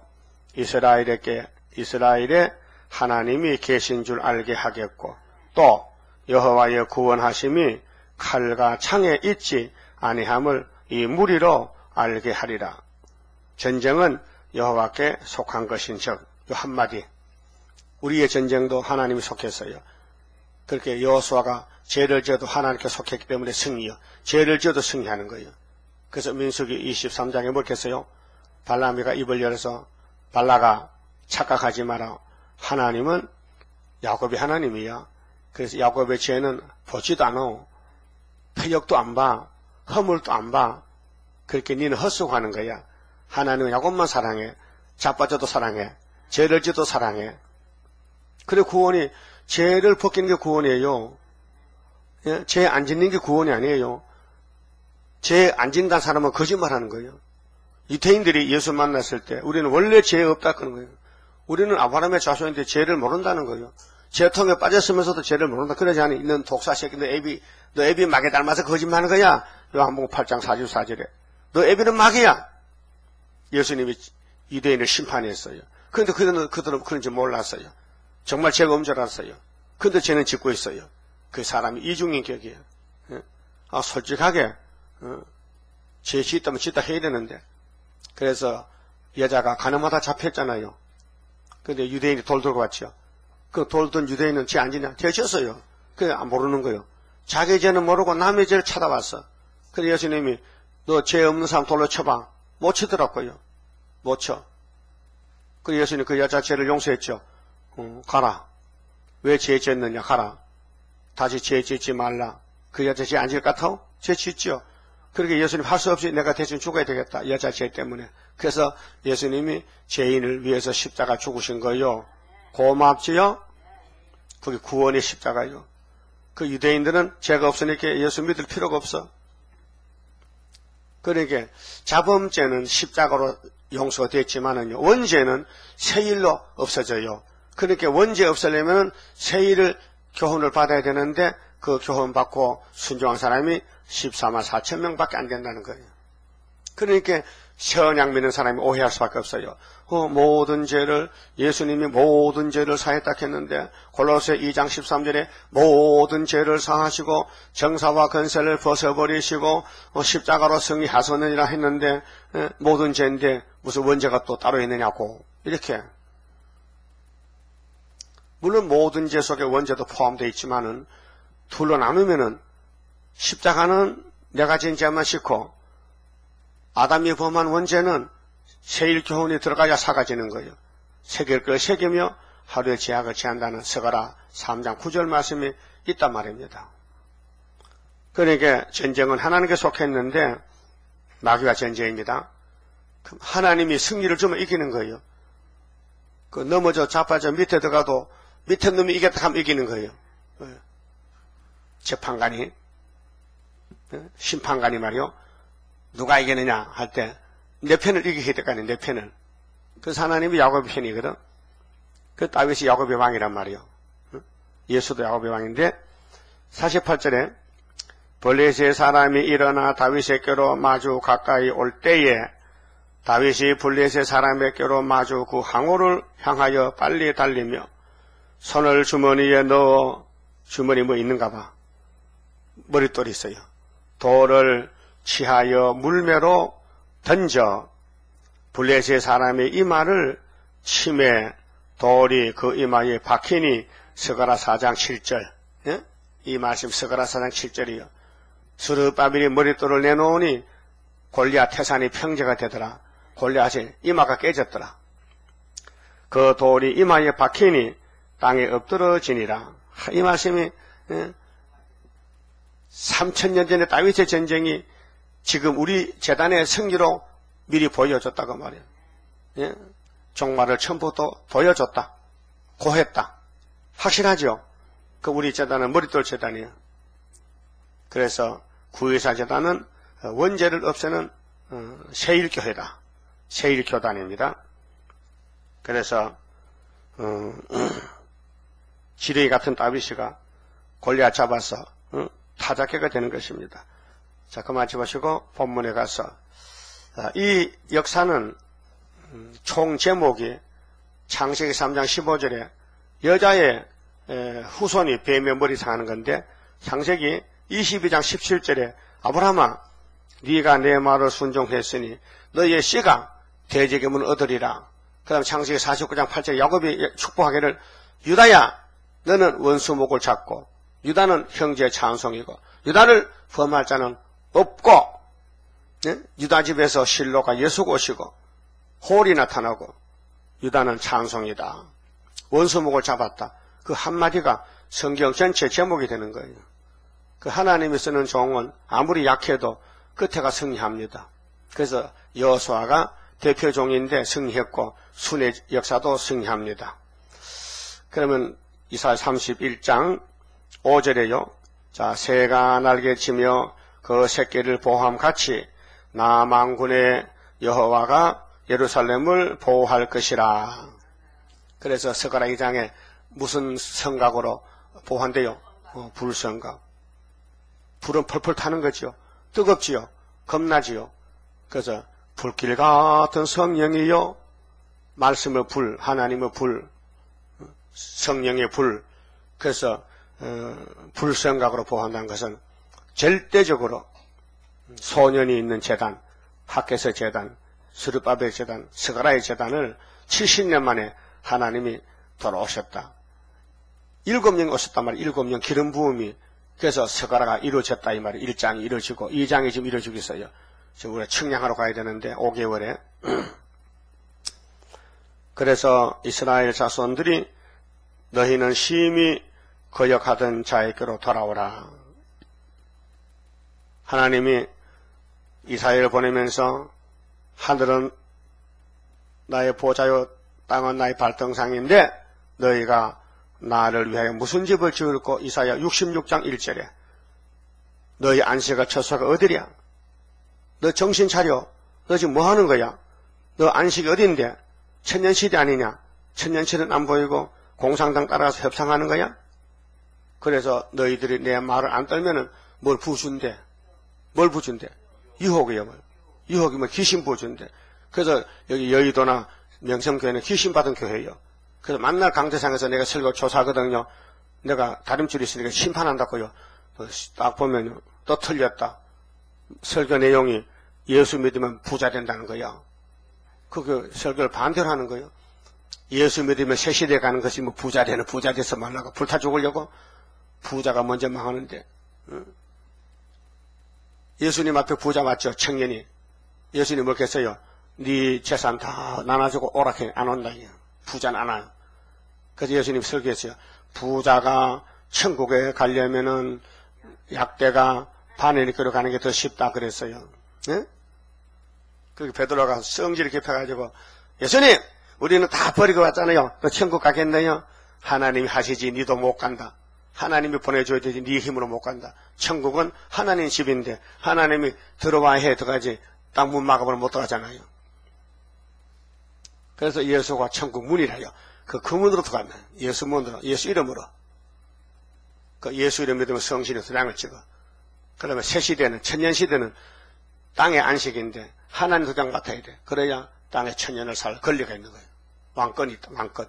이스라엘의 하나님이 계신 줄 알게 하겠고 또 여호와의 구원하심이 칼과 창에 있지 아니함을 이 무리로 알게 하리라. 전쟁은 여호와께 속한 것인즉 이 한마디 우리의 전쟁도 하나님이 속했어요. 그렇게 여호수아가 죄를 지어도 하나님께 속했기 때문에 승리요. 죄를 지어도 승리하는 거예요. 그래서 민수기 23장에 뭘 했어요? 발람이가 입을 열어서 발라가 착각하지 마라. 하나님은 야곱의 하나님이야. 그래서 야곱의 죄는 보지도 않아. 패역도 안 봐. 허물도 안 봐. 그렇게 니는 헛수고하는 거야. 하나님은 야곱만 사랑해. 자빠져도 사랑해. 죄를 지어도 사랑해. 그래 구원이 죄를 벗기는 게 구원이에요. 예? 죄 안 짓는 게 구원이 아니에요. 죄 안 짓는 사람은 거짓말하는 거예요. 유태인들이 예수 만났을 때 우리는 원래 죄 없다 그런 거예요. 우리는 아브라함의 자손인데 죄를 모른다는 거예요. 죄통에 빠졌으면서도 죄를 모른다. 그러지 않니? 넌 독사 새끼, 너 애비 마귀 닮아서 거짓말하는 거야. 요한복음 8장 44절에 너 애비는 마귀야. 예수님이 유대인을 심판했어요. 그런데 그들은 그런지 몰랐어요. 정말 죄가 없는 줄 알았어요. 그런데 죄는 짓고 있어요. 그 사람이 이중인격이에요. 솔직하게 죄 짓다면 짓다 해야 되는데. 그래서 여자가 가늠하다 잡혔잖아요. 근데 유대인이 돌 들고 왔죠. 그 돌던 유대인은 죄 안 지냐? 죄 졌어요. 그게 모르는 거예요. 자기 죄는 모르고 남의 죄를 찾아왔어. 그래서 예수님이 너 죄 없는 사람 돌로 쳐봐. 못 치더라고요. 못 쳐. 그래서 예수님이 그 여자 죄를 용서했죠. 가라. 왜 죄 짓느냐? 가라. 다시 죄 짓지 말라. 그 여자 죄 안 질 것 같아? 죄 짓죠. 그렇게 예수님 할 수 없이 내가 대신 죽어야 되겠다. 여자 죄 때문에. 그래서 예수님이 죄인을 위해서 십자가 죽으신 거요. 고맙지요? 그게 구원의 십자가요. 그 유대인들은 죄가 없으니까 예수 믿을 필요가 없어. 그러니까 자범죄는 십자가로 용서가 됐지만은요, 원죄는 세일로 없어져요. 그러니까 원죄 없애려면 세일을 교훈을 받아야 되는데 그 교훈 받고 순종한 사람이 14만 4천 명밖에 안 된다는 거예요. 그러니까 선양 믿는 사람이 오해할 수밖에 없어요. 모든 죄를 예수님이 모든 죄를 사했다 했는데 골로새 2장 13절에 모든 죄를 사하시고 정사와 권세를 벗어버리시고 십자가로 승리하셨느니라 했는데 모든 죄인데 무슨 원죄가 또 따로 있느냐고 이렇게. 물론 모든 죄 속에 원죄도 포함되어 있지만은 둘로 나누면은 십자가는 내가 진 죄만 싣고 아담이 범한 원죄는 세일 교훈이 들어가야 사가지는 거예요. 새길 걸 새기며 하루의 죄악을 제한다는 서가라 3장 9절 말씀이 있단 말입니다. 그러니까 전쟁은 하나님께 속했는데 마귀가 전쟁입니다. 그럼 하나님이 승리를 주면 이기는 거예요. 그 넘어져 자빠져 밑에 들어가도 밑에 놈이 이겼다 하면 이기는 거예요. 재판관이 심판관이 말이요. 누가 이기느냐 할 때 내 편을 이기게 될 거 아니에요. 내 편을. 그래서 하나님이 야곱의 편이거든. 그 다윗이 야곱의 왕이란 말이에요. 예수도 야곱의 왕인데 48절에 블레셋 사람이 일어나 다윗에게로 마주 가까이 올 때에 다윗이 블레셋 사람에게로 마주 그 항우를 향하여 빨리 달리며 손을 주머니에 넣어 주머니 뭐 있는가 봐. 머릿돌이 있어요. 돌을 취하여 물매로 던져 블레셋 사람의 이마를 치매 돌이 그 이마에 박히니 스가랴 4장 7절. 예? 이 말씀 스가랴 4장 7절이요. 스룹바벨이 머릿돌을 내놓으니 골리앗 태산이 평제가 되더라. 골리앗의 이마가 깨졌더라. 그 돌이 이마에 박히니 땅에 엎드러지니라. 이 말씀이 3000년 전에 다윗의 전쟁이 지금 우리 재단의 승리로 미리 보여줬다고 말이에요. 예? 종말을 처음부터 보여줬다. 고했다. 확실하죠? 그 우리 재단은 머릿돌 재단이에요. 그래서 구의사 재단은 원죄를 없애는 세일교회다. 세일교단입니다. 그래서 지뢰 같은 다윗이가 골리앗 잡아서 타작해가 되는 것입니다. 자, 그만 집으시고 본문에 가서 이 역사는 총 제목이 창세기 3장 15절에 여자의 후손이 뱀의 머리 상하는 건데 창세기 22장 17절에 아브라함아 네가 내 말을 순종했으니 너의 씨가 대적의 문을 얻으리라. 그 다음 창세기 49장 8절에 야곱이 축복하기를 유다야 너는 원수목을 잡고 유다는 형제의 찬송이고 유다를 범할 자는 없고 유다 집에서 실로가 예수가 오시고 홀이 나타나고 유다는 찬송이다. 원수목을 잡았다. 그 한마디가 성경 전체 제목이 되는 거예요. 그 하나님이 쓰는 종은 아무리 약해도 끝에가 승리합니다. 그래서 여호수아가 대표 종인데 승리했고 순의 역사도 승리합니다. 그러면 이사야 31장 5절에요. 자, 새가 날개치며 그 새끼를 보호함같이 나 만군의 여호와가 예루살렘을 보호할 것이라. 그래서 스가랴 2장에 무슨 성각으로 보호한대요? 불성각. 불은 펄펄 타는 거죠. 뜨겁지요. 겁나지요. 그래서 불길 같은 성령이요. 말씀의 불, 하나님의 불, 성령의 불. 그래서 불성각으로 보호한다는 것은 절대적으로 소년이 있는 재단, 학개서 재단, 스룹바벨 재단, 스가랴의 재단을 70년 만에 하나님이 돌아오셨다. 7명 오셨단 말이에요. 7명 기름 부음이. 그래서 스가랴가 이루어졌다 이 말이에요. 1장이 이루어지고 2장이 지금 이루어지고 있어요. 지금 우리가 측량하러 가야 되는데 5개월에. 그래서 이스라엘 자손들이 너희는 심히 거역하던 자에게로 돌아오라. 하나님이 이스라엘을 보내면서 하늘은 나의 보좌요 땅은 나의 발등상인데 너희가 나를 위하여 무슨 집을 지을고 이사야 66장 1절에 너희 안식의 처소가 어디랴? 너 정신 차려. 너 지금 뭐 하는 거야? 너 안식이 어딘데? 천년시대 아니냐? 천년시대는 안 보이고 공산당 따라서 협상하는 거야? 그래서 너희들이 내 말을 안 떨면은 뭘 부준대? 뭘 부준대? 유혹이요. 유혹이 뭐 귀신 부준대. 그래서 여기 여의도나 명성교회는 귀신 받은 교회예요. 그래서 만날 강대상에서 내가 설교 조사하거든요. 내가 다림줄이 있으니까 심판한다고요. 딱 보면 또 틀렸다. 설교 내용이 예수 믿으면 부자 된다는 거야. 그 설교를 반대로 하는 거예요. 예수 믿으면 새 시대에 가는 것이 뭐 부자 돼서 말라고 불타 죽으려고 부자가 먼저 망하는데. 예수님 앞에 부자 맞죠? 청년이. 예수님 뭘 했어요? 네 재산 다 나눠주고 오락해. 안 온다. 부자는 안 와요. 그래서 예수님 설교했어요. 부자가 천국에 가려면은 약대가 바네리교로 가는 게 더 쉽다 그랬어요. 네? 그리고 베드로가 성질을 겹쳐가지고 예수님 우리는 다 버리고 왔잖아요. 너 천국 가겠네요. 하나님이 하시지 니도 못 간다. 하나님이 보내줘야 되지 네 힘으로 못 간다. 천국은 하나님 집인데 하나님이 들어와야 해 들어가지 딱 문 막아버리면 못 들어가잖아요. 그래서 예수가 천국 문이라요. 그 문으로 들어가면 예수 문으로 예수 이름으로 그 예수 이름 믿으면 성신의 도장을 찍어. 그러면 새 시대는 천년시대는 땅의 안식인데 하나님 도장 맡아야 돼. 그래야 땅에 천년을 살 권리가 있는 거예요. 왕권이 있다. 왕권.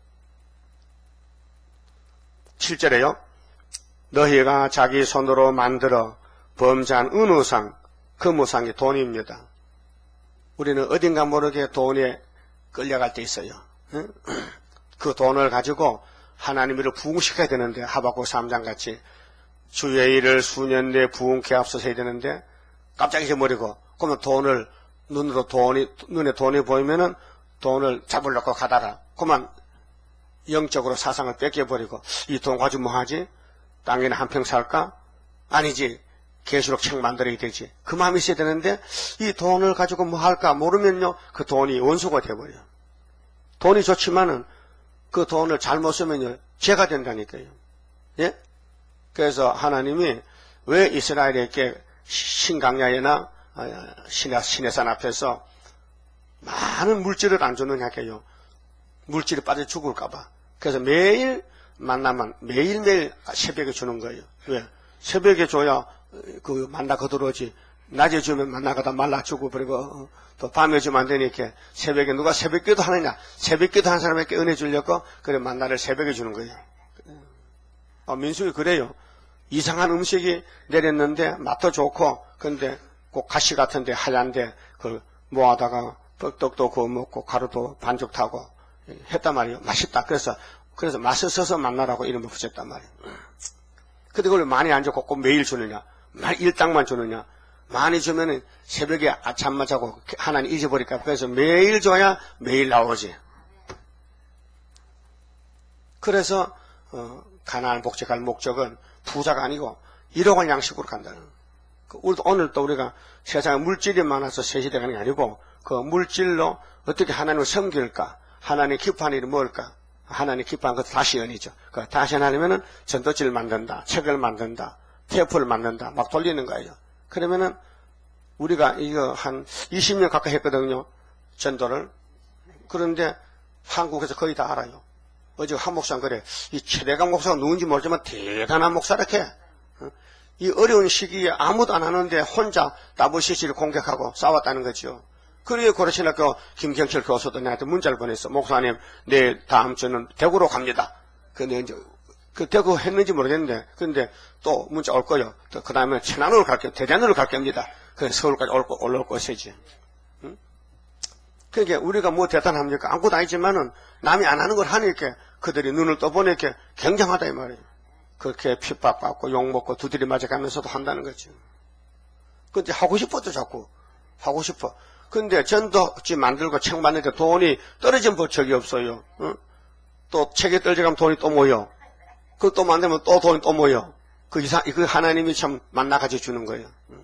7절에요. 너희가 자기 손으로 만들어 범죄한 은우상 금우상이 돈입니다. 우리는 어딘가 모르게 돈에 끌려갈 때 있어요. 그 돈을 가지고 하나님을 부흥시켜야 되는데 하박국 3장 같이 주의 일을 수년 내에 부흥케 앞서서 해야 되는데 깜짝 잊어버리고 그러면 돈을 눈에 돈이 보이면은 돈을 잡으려고 가다가 그만 영적으로 사상을 뺏겨버리고 이 돈 가지고 뭐 하지? 땅에는 한 평 살까? 아니지. 계시록 책 만들어야 되지. 그 마음이 있어야 되는데 이 돈을 가지고 뭐 할까 모르면요 그 돈이 원수가 돼버려요. 돈이 좋지만은 그 돈을 잘못 쓰면요 죄가 된다니까요. 예? 그래서 하나님이 왜 이스라엘에게 신강야에나 시내산 앞에서 많은 물질을 안 줬느냐고요. 물질이 빠져 죽을까봐. 그래서 매일 만나면 매일매일 새벽에 주는 거예요. 왜? 새벽에 줘야 그 만나 거들어오지. 낮에 주면 만나가다 말라 죽어버리고 또 밤에 주면 안 되니까 새벽에 누가 새벽기도 하느냐. 새벽기도 한 사람에게 은혜 주려고 그래 만나를 새벽에 주는 거예요. 민숙이 그래요. 이상한 음식이 내렸는데 맛도 좋고 근데 꼭 가시 같은데 하얀데 그걸 모아다가 떡도 구워 먹고 가루도 반죽 타고 했단 말이에요. 맛있다. 그래서 맛을 써서 만나라고 이름을 붙였단 말이에요. 근데 그걸 많이 안 줬고 꼭 매일 주느냐? 일당만 주느냐? 많이 주면은 새벽에 잠 못 자고 하나님 잊어버릴까. 그래서 매일 줘야 매일 나오지. 그래서 가나안 복직할 목적은 부자가 아니고 1억을 양식으로 간다는. 오늘도 우리가 세상에 물질이 많아서 세시대 가는 게 아니고 그 물질로 어떻게 하나님을 섬길까? 하나님 기뻐하는 일이 뭘까? 하나님 기뻐하는 것도 다시연이죠. 그 다시연하려면은 전도지를 만든다, 책을 만든다, 테이프를 만든다, 막 돌리는 거예요. 그러면은 우리가 이거 한 20년 가까이 했거든요. 전도를. 그런데 한국에서 거의 다 알아요. 어제 한 목사는 그래. 이 최대강 목사가 누군지 모르지만 대단한 목사렇게. 이 어려운 시기에 아무도 안 하는데 혼자 WCC를 공격하고 싸웠다는 거죠. 그리고 고려신학교 김경철 교수도 나한테 문자를 보냈어. 목사님, 내일 다음 주는 대구로 갑니다. 근데 이제 그 대구 했는지 모르겠는데, 근데 또 문자 올 거요. 그 다음에 천안으로 갈게요. 대전으로 갈 겁니다. 그 서울까지 올라올 것이지. 응? 그러니까 우리가 뭐 대단합니까? 아무것도 아니지만은 남이 안 하는 걸 하니까 그들이 눈을 떠보니까 굉장하다 이 말이에요. 그렇게 핍박받고 욕먹고 두드리 맞아가면서도 한다는 거지. 근데 하고 싶어도 자꾸 하고 싶어. 근데 전도지 만들고 책 만드니까 돈이 떨어진 적이 없어요. 응? 또 책에 떨어져가면 돈이 또 모여. 그거 또 만들면 또 돈이 또 모여. 그 하나님이 참 만나가지고 주는 거예요. 응?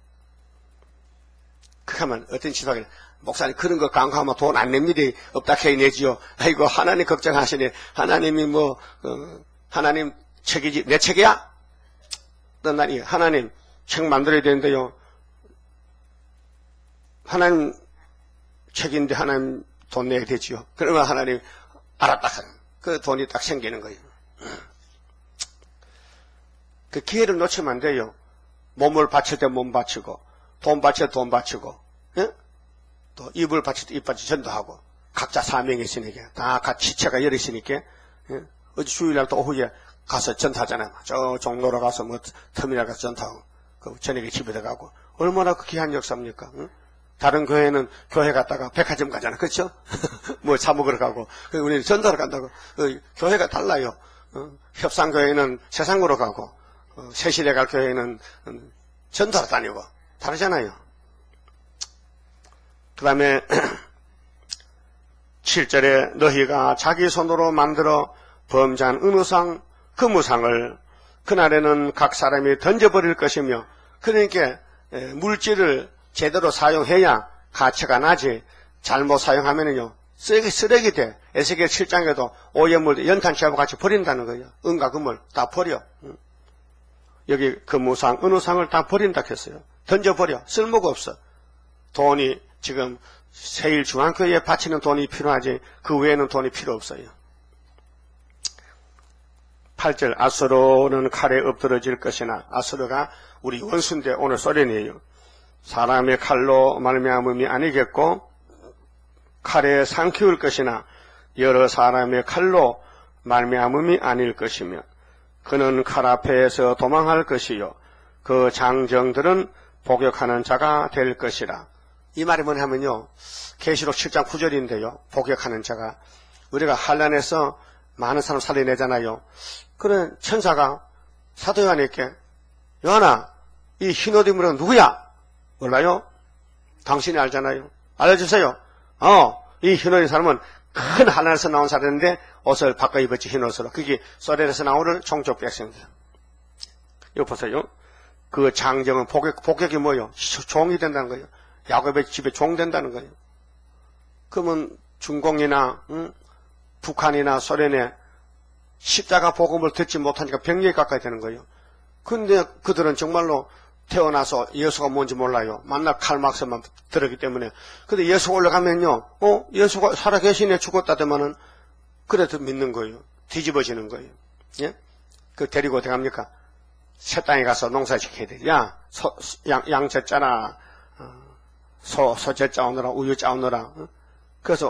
그렇게 하면 어떤 지도하길래 목사님 그런 거 강조하면 돈 안 냅니다. 없다 캐 내지요. 아이고 하나님 걱정하시네. 하나님이 하나님 책이지 내 책이야? 어떤 날이 하나님 책 만들어야 되는데요. 하나님 책인데 하나님 돈 내야 되지요. 그러면 하나님 알았다. 그 돈이 딱 생기는 거예요. 그 기회를 놓치면 안 돼요. 몸을 바칠 때 몸 바치고 돈 바칠 때 돈 바치고 예? 또 입을 바칠 때 입 바치고 전도하고 각자 사명이 있으니까 다 같이 지체가 여러 있으니까 예? 어제 주일날 또 오후에 가서 전타잖아요. 저 종로로 가서 뭐 터미널 가서 전타하고 그 저녁에 집에 들어가고 얼마나 그 귀한 역사입니까? 응? 다른 교회는 교회 갔다가 백화점 가잖아. 그렇죠? 뭐 사 먹으러 가고 우리는 전도하러 간다고. 교회가 달라요. 협상교회는 세상으로 가고 새실에 갈 교회는 전도하러 다니고 다르잖아요. 그 다음에 7절에 너희가 자기 손으로 만들어 범죄한 은우상 금우상을 그날에는 각 사람이 던져버릴 것이며 그러니까 물질을 제대로 사용해야 가치가 나지 잘못 사용하면은요 쓰레기 돼. 에스겔 7장에도 오염물 연탄재와 같이 버린다는 거예요. 은과 금을 다 버려. 여기 금우상 은우상을 다 버린다 했어요. 던져버려. 쓸모가 없어. 돈이 지금 세일중앙교회에 바치는 돈이 필요하지 그 외에는 돈이 필요 없어요. 8절 아수르는 칼에 엎드러질 것이나 아수르가 우리 원수인데 오늘 소련이에요. 사람의 칼로 말미암음이 아니겠고 칼에 삼키울 것이나 여러 사람의 칼로 말미암음이 아닐 것이며 그는 칼 앞에서 도망할 것이요 그 장정들은 복역하는 자가 될 것이라. 이 말이 뭐냐면요 계시록 7장 9절인데요 복역하는 자가 우리가 환란에서 많은 사람 살려내잖아요. 그런 천사가 사도 요한에게 요한아 이 흰옷 입은 건 누구야? 몰라요? 당신이 알잖아요. 알려주세요. 이 흰옷 입은 사람은 큰 환란에서 나온 사람인데 옷을 바꿔 입었지 흰옷으로. 그게 소련에서 나오는 종족 백성들. 이거 보세요. 그 장정은 복역이 뭐예요? 종이 된다는 거예요. 야곱의 집에 종 된다는 거예요. 그러면 중공이나 북한이나 소련에 십자가 복음을 듣지 못하니까 병력이 가까이 되는 거예요. 근데 그들은 정말로 태어나서 예수가 뭔지 몰라요. 만날 칼막스만 들었기 때문에. 근데 예수가 올라가면요, 예수가 살아계시네 죽었다더만은 그래도 믿는 거예요. 뒤집어지는 거예요. 예? 그 데리고 어디 갑니까? 새 땅에 가서 농사 지켜야 돼. 야, 양채 짜라, 소재 짜오느라, 우유 짜오느라. 그래서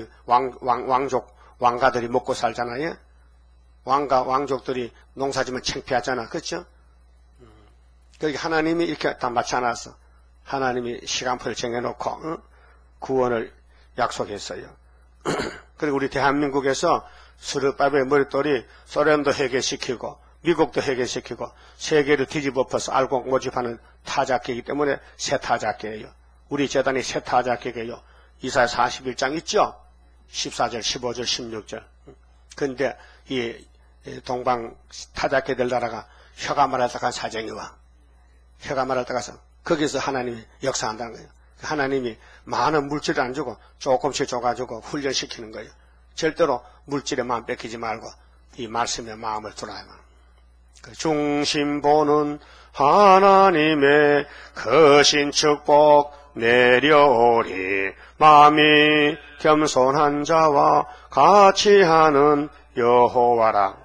왕가들이 먹고 살잖아요. 왕족들이 농사지면 창피하잖아. 그렇죠? 그러니까 하나님이 이렇게 다 맞춰놨어. 하나님이 시간표를 정해놓고 구원을 약속했어요. 그리고 우리 대한민국에서 수르밥의 머릿돌이 소련도 해결시키고 미국도 해결시키고 세계를 뒤집어 엎어서 알곡 모집하는 타작계이기 때문에 새 타작계예요. 우리 재단이 새 타작계예요. 이사야 41장 있죠? 14절, 15절, 16절. 근데 이 동방 타작계들 나라가 혀가 말하다가 사정이 와. 혀가 말하다가서 거기서 하나님이 역사한다는 거예요. 하나님이 많은 물질을 안 주고 조금씩 줘가지고 훈련시키는 거예요. 절대로 물질에 마음 뺏기지 말고 이 말씀에 마음을 두라야만. 그 중심 보는 하나님의 거신 축복 내려오리 마음이 겸손한 자와 같이 하는 여호와라.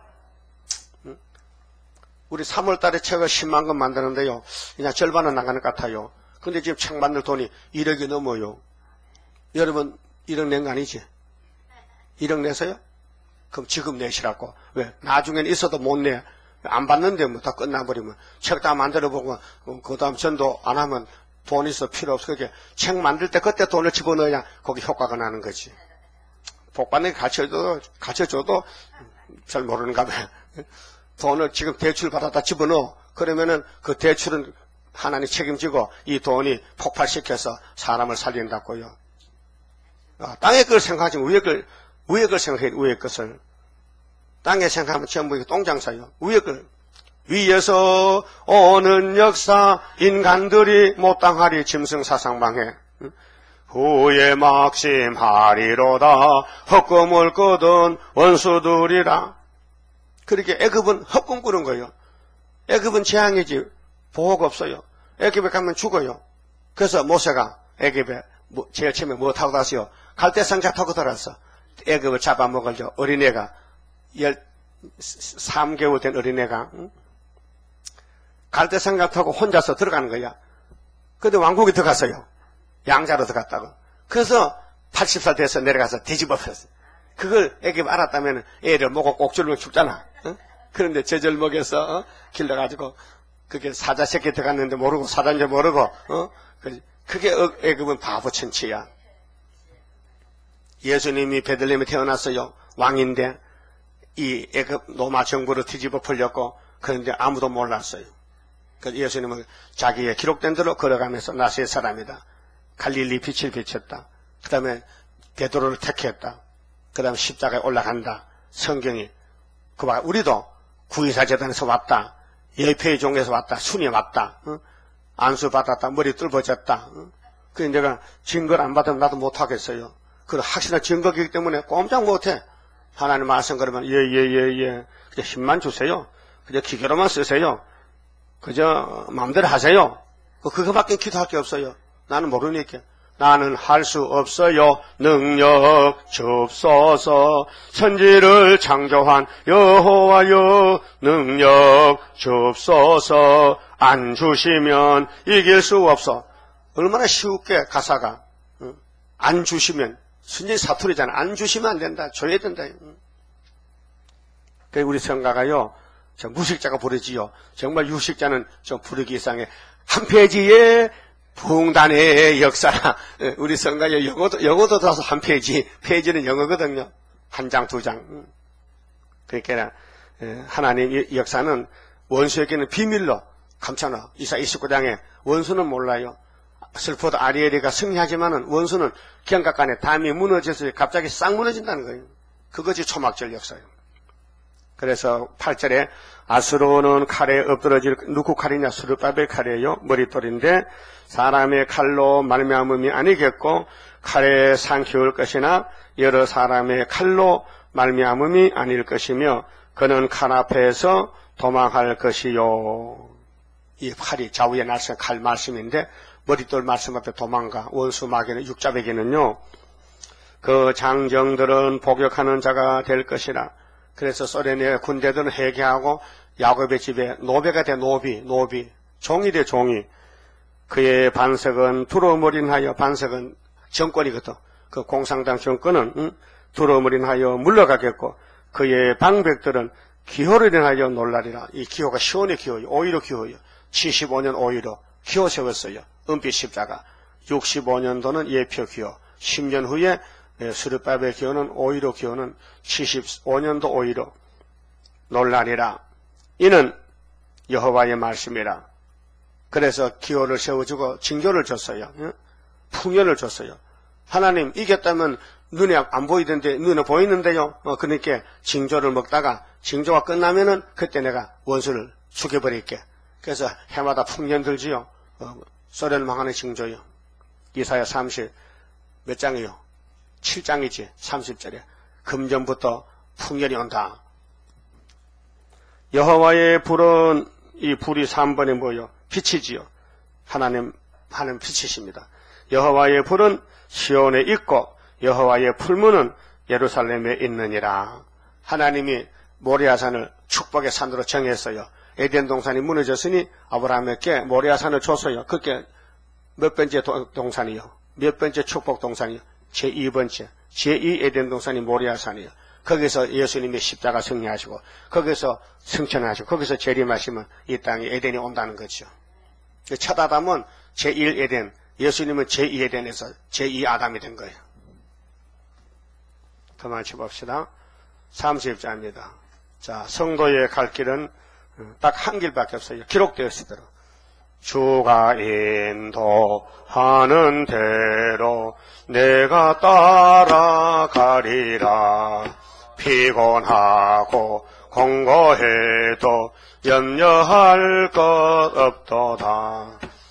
우리 3월달에 책을 10만 권 만드는데요. 그냥 절반은 나가는 것 같아요. 근데 지금 책 만들 돈이 1억이 넘어요. 여러분 1억 낸 거 아니지? 1억 내세요? 그럼 지금 내시라고. 왜? 나중에는 있어도 못 내. 안 받는데 뭐 다 끝나버리면 책 다 만들어보고 그 다음 전도 안 하면 돈 있어 필요 없어. 그렇게 책 만들 때 그때 돈을 집어넣어야 거기 효과가 나는 거지. 복받는 게 가르쳐줘도 잘 모르는가 봐요. 돈을 지금 대출 받았다 집어넣어. 그러면은 그 대출은 하나님 책임지고 이 돈이 폭발시켜서 사람을 살린다고요. 땅의 걸 생각하지 위의 걸 생각해. 위의 것을. 땅에 생각하면 전부 똥장사요. 위의 걸. 위에서 오는 역사 인간들이 못당하리 짐승사상방해. 후에 막심하리로다 헛꿈을 꾸던 원수들이라. 그렇게 애굽은 헛꿈 꾸는 거예요. 애굽은 재앙이지 보호가 없어요. 애굽에 가면 죽어요. 그래서 모세가 애굽에 제일 처음에 뭐 타고 갔어요? 갈대상자 타고 들어왔어. 애굽을 잡아먹으려 어린애가 13개월 된 어린애가 갈대상자 타고 혼자서 들어가는 거야. 근데 왕국에 들어갔어요. 양자로 들어갔다고. 그래서 80살 돼서 내려가서 뒤집어 폈어요. 그걸 애굽 알았다면 애를 먹고 꼭줄로 죽잖아. 그런데 제절 먹여서 길러가지고 그게 사자 새끼 들어갔는데 모르고 사자인지 모르고 그게 애굽은 바보 천치야. 예수님이 베들레헴에 태어났어요. 왕인데 이 애굽 로마 정부로 뒤집어 풀렸고 그런데 아무도 몰랐어요. 그래서 예수님은 자기의 기록된 대로 걸어가면서 나사렛 사람이다. 갈릴리 빛을 비쳤다. 그 다음에 베드로를 택했다. 그 다음에 십자가에 올라간다. 성경이 그와 우리도 구의사 재단에서 왔다. 예표의 종에서 왔다. 순이 왔다. 안수 받았다. 머리 뚫어졌다. 그래서 내가 증거를 안 받으면 나도 못하겠어요. 그 확실한 증거이기 때문에 꼼짝 못해. 하나님 말씀 그러면 예. 그저 힘만 주세요. 그저 기계로만 쓰세요. 그저 마음대로 하세요. 그거밖에 기도할 게 없어요. 나는 모르니까. 나는 할 수 없어요. 능력 주옵소서. 천지를 창조한 여호와여 능력 주옵소서. 안 주시면 이길 수 없어. 얼마나 쉽게 가사가 안 주시면 순전히 사투리잖아. 안 주시면 안 된다. 줘야 된다. 그리고 우리 성가가요. 저 무식자가 부르지요. 정말 유식자는 좀 부르기 이상해. 한 페이지에 붕단의 역사라. 우리 성가요. 영어도 들어서 한 페이지. 페이지는 영어거든요. 한 장, 두 장. 그러니까 하나님의 역사는 원수에게는 비밀로 감춰놔. 이사 29장에 원수는 몰라요. 슬퍼도 아리엘이가 승리하지만은 원수는 경각간에 담이 무너져서 갑자기 싹 무너진다는 거예요. 그것이 초막절 역사예요. 그래서 8절에 아수르는 칼에 엎드러질 누구 칼이냐? 스룹바벨 칼이에요. 머릿돌인데 사람의 칼로 말미암음이 아니겠고 칼에 삼키울 것이나 여러 사람의 칼로 말미암음이 아닐 것이며 그는 칼 앞에서 도망할 것이요. 이 칼이 좌우에 날선 칼 말씀인데 머릿돌 말씀 앞에 도망가. 원수 마귀는 육자배기는요. 그 장정들은 복역하는 자가 될 것이라. 그래서 소련의 군대들은 회개하고 야곱의 집에 노배가 돼. 노비 종이 돼. 종이. 그의 반석은 두루무린하여 반석은 정권이거든. 그 공산당 정권은 두루무린하여 물러가겠고 그의 방백들은 기호를 인하여 놀라리라. 이 기호가 시온의 기호요. 오히려 기호요. 75년 오히려 기호 세웠어요. 은빛 십자가. 65년도는 예표 기호. 10년 후에 스룹바벨 기호는 오히려 기호는 75년도 오히려 놀라리라. 이는 여호와의 말씀이라. 그래서 기호를 세워주고 징조를 줬어요. 풍년을 줬어요. 하나님 이겼다면 눈에 안 보이던데 눈에 보이는데요. 그러니까 징조를 먹다가 징조가 끝나면은 그때 내가 원수를 죽여버릴게. 그래서 해마다 풍년 들지요. 소련 망하는 징조요. 이사야 30 몇 장이요? 7장이지. 30절에 금전부터 풍년이 온다. 여호와의 불은 이 불이 3번에 뭐요? 빛이지요. 하나님 빛이십니다. 여호와의 불은 시온에 있고 여호와의 풀무는 예루살렘에 있느니라. 하나님이 모리아산을 축복의 산으로 정했어요. 에덴 동산이 무너졌으니 아브라함에게 모리아산을 줬어요. 그게 몇 번째 동산이요? 몇 번째 축복 동산이요? 제2번째. 제2 에덴 동산이 모리아산이요. 거기서 예수님의 십자가 승리하시고 거기서 승천하시고 거기서 재림하시면 이 땅에 에덴이 온다는 거죠. 첫 아담은 제1 에덴, 예수님은 제2 에덴에서 제2 아담이 된 거예요. 그만 쳐봅시다. 30자입니다. 자, 성도의 갈 길은 딱 한 길밖에 없어요. 기록되었으도록. 주가 인도하는 대로 내가 따라가리라. 피곤하고 공고해도 염려할 것 없도다.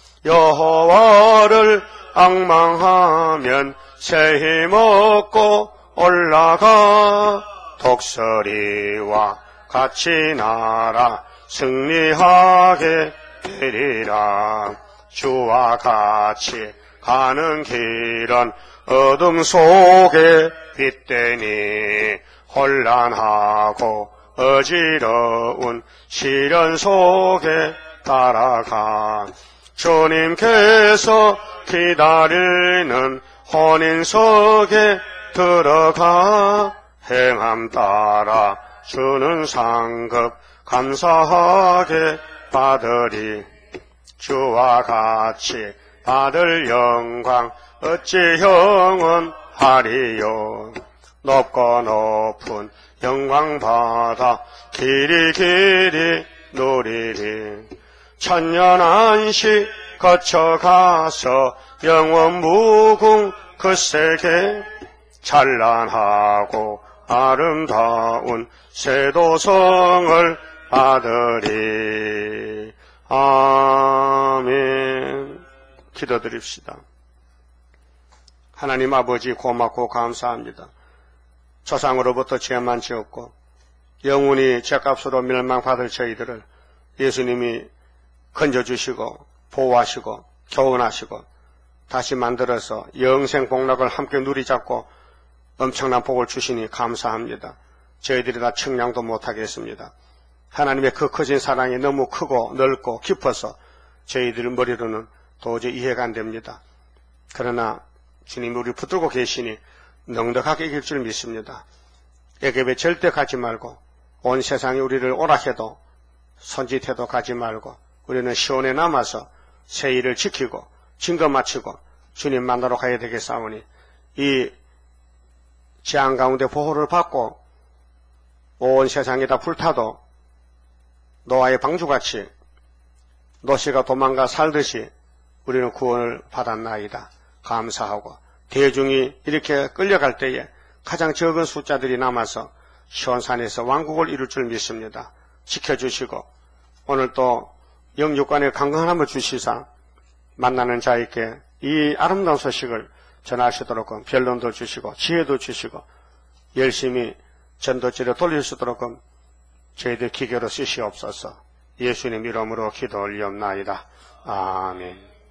여호와를 앙망하면 새 힘 얻고 올라가. 독수리와 같이 날아 승리하게 되리라. 주와 같이 가는 길은 어둠 속에 빛되니 혼란하고 어지러운 시련 속에 따라가. 주님께서 기다리는 혼인석에 들어가. 행함 따라 주는 상급 감사하게 받으리. 주와 같이 받을 영광 어찌 영원하리요. 높고 높은 영광 받아 길이 누리리. 천년 안식 거쳐가서 영원 무궁 그 세계 찬란하고 아름다운 세도성을 받으리. 아멘. 기도드립시다. 하나님 아버지 고맙고 감사합니다. 조상으로부터 죄만 지었고 영원히 죄값으로 멸망받을 저희들을 예수님이 건져주시고 보호하시고 교훈하시고 다시 만들어서 영생 복락을 함께 누리잡고 엄청난 복을 주시니 감사합니다. 저희들이 다 청량도 못하겠습니다. 하나님의 그 커진 사랑이 너무 크고 넓고 깊어서 저희들 머리로는 도저히 이해가 안 됩니다. 그러나 주님이 우리 붙들고 계시니 넉넉하게 이길 줄 믿습니다. 애굽에 절대 가지 말고 온 세상이 우리를 오락해도 손짓해도 가지 말고 우리는 시온에 남아서 새 일을 지키고 증거 마치고 주님 만나러 가야 되겠사오니 이 재앙 가운데 보호를 받고 온 세상이 다 불타도 노아의 방주같이 노시가 도망가 살듯이 우리는 구원을 받았나이다. 감사하고 대중이 이렇게 끌려갈 때에 가장 적은 숫자들이 남아서 시온산에서 왕국을 이룰 줄 믿습니다. 지켜주시고 오늘 또 영육간의 강건함을 주시사 만나는 자에게 이 아름다운 소식을 전하시도록 변론도 주시고 지혜도 주시고 열심히 전도지를 돌릴 수 있도록 저희들 기교로 쓰시옵소서. 예수님 이름으로 기도 올리옵나이다. 아멘.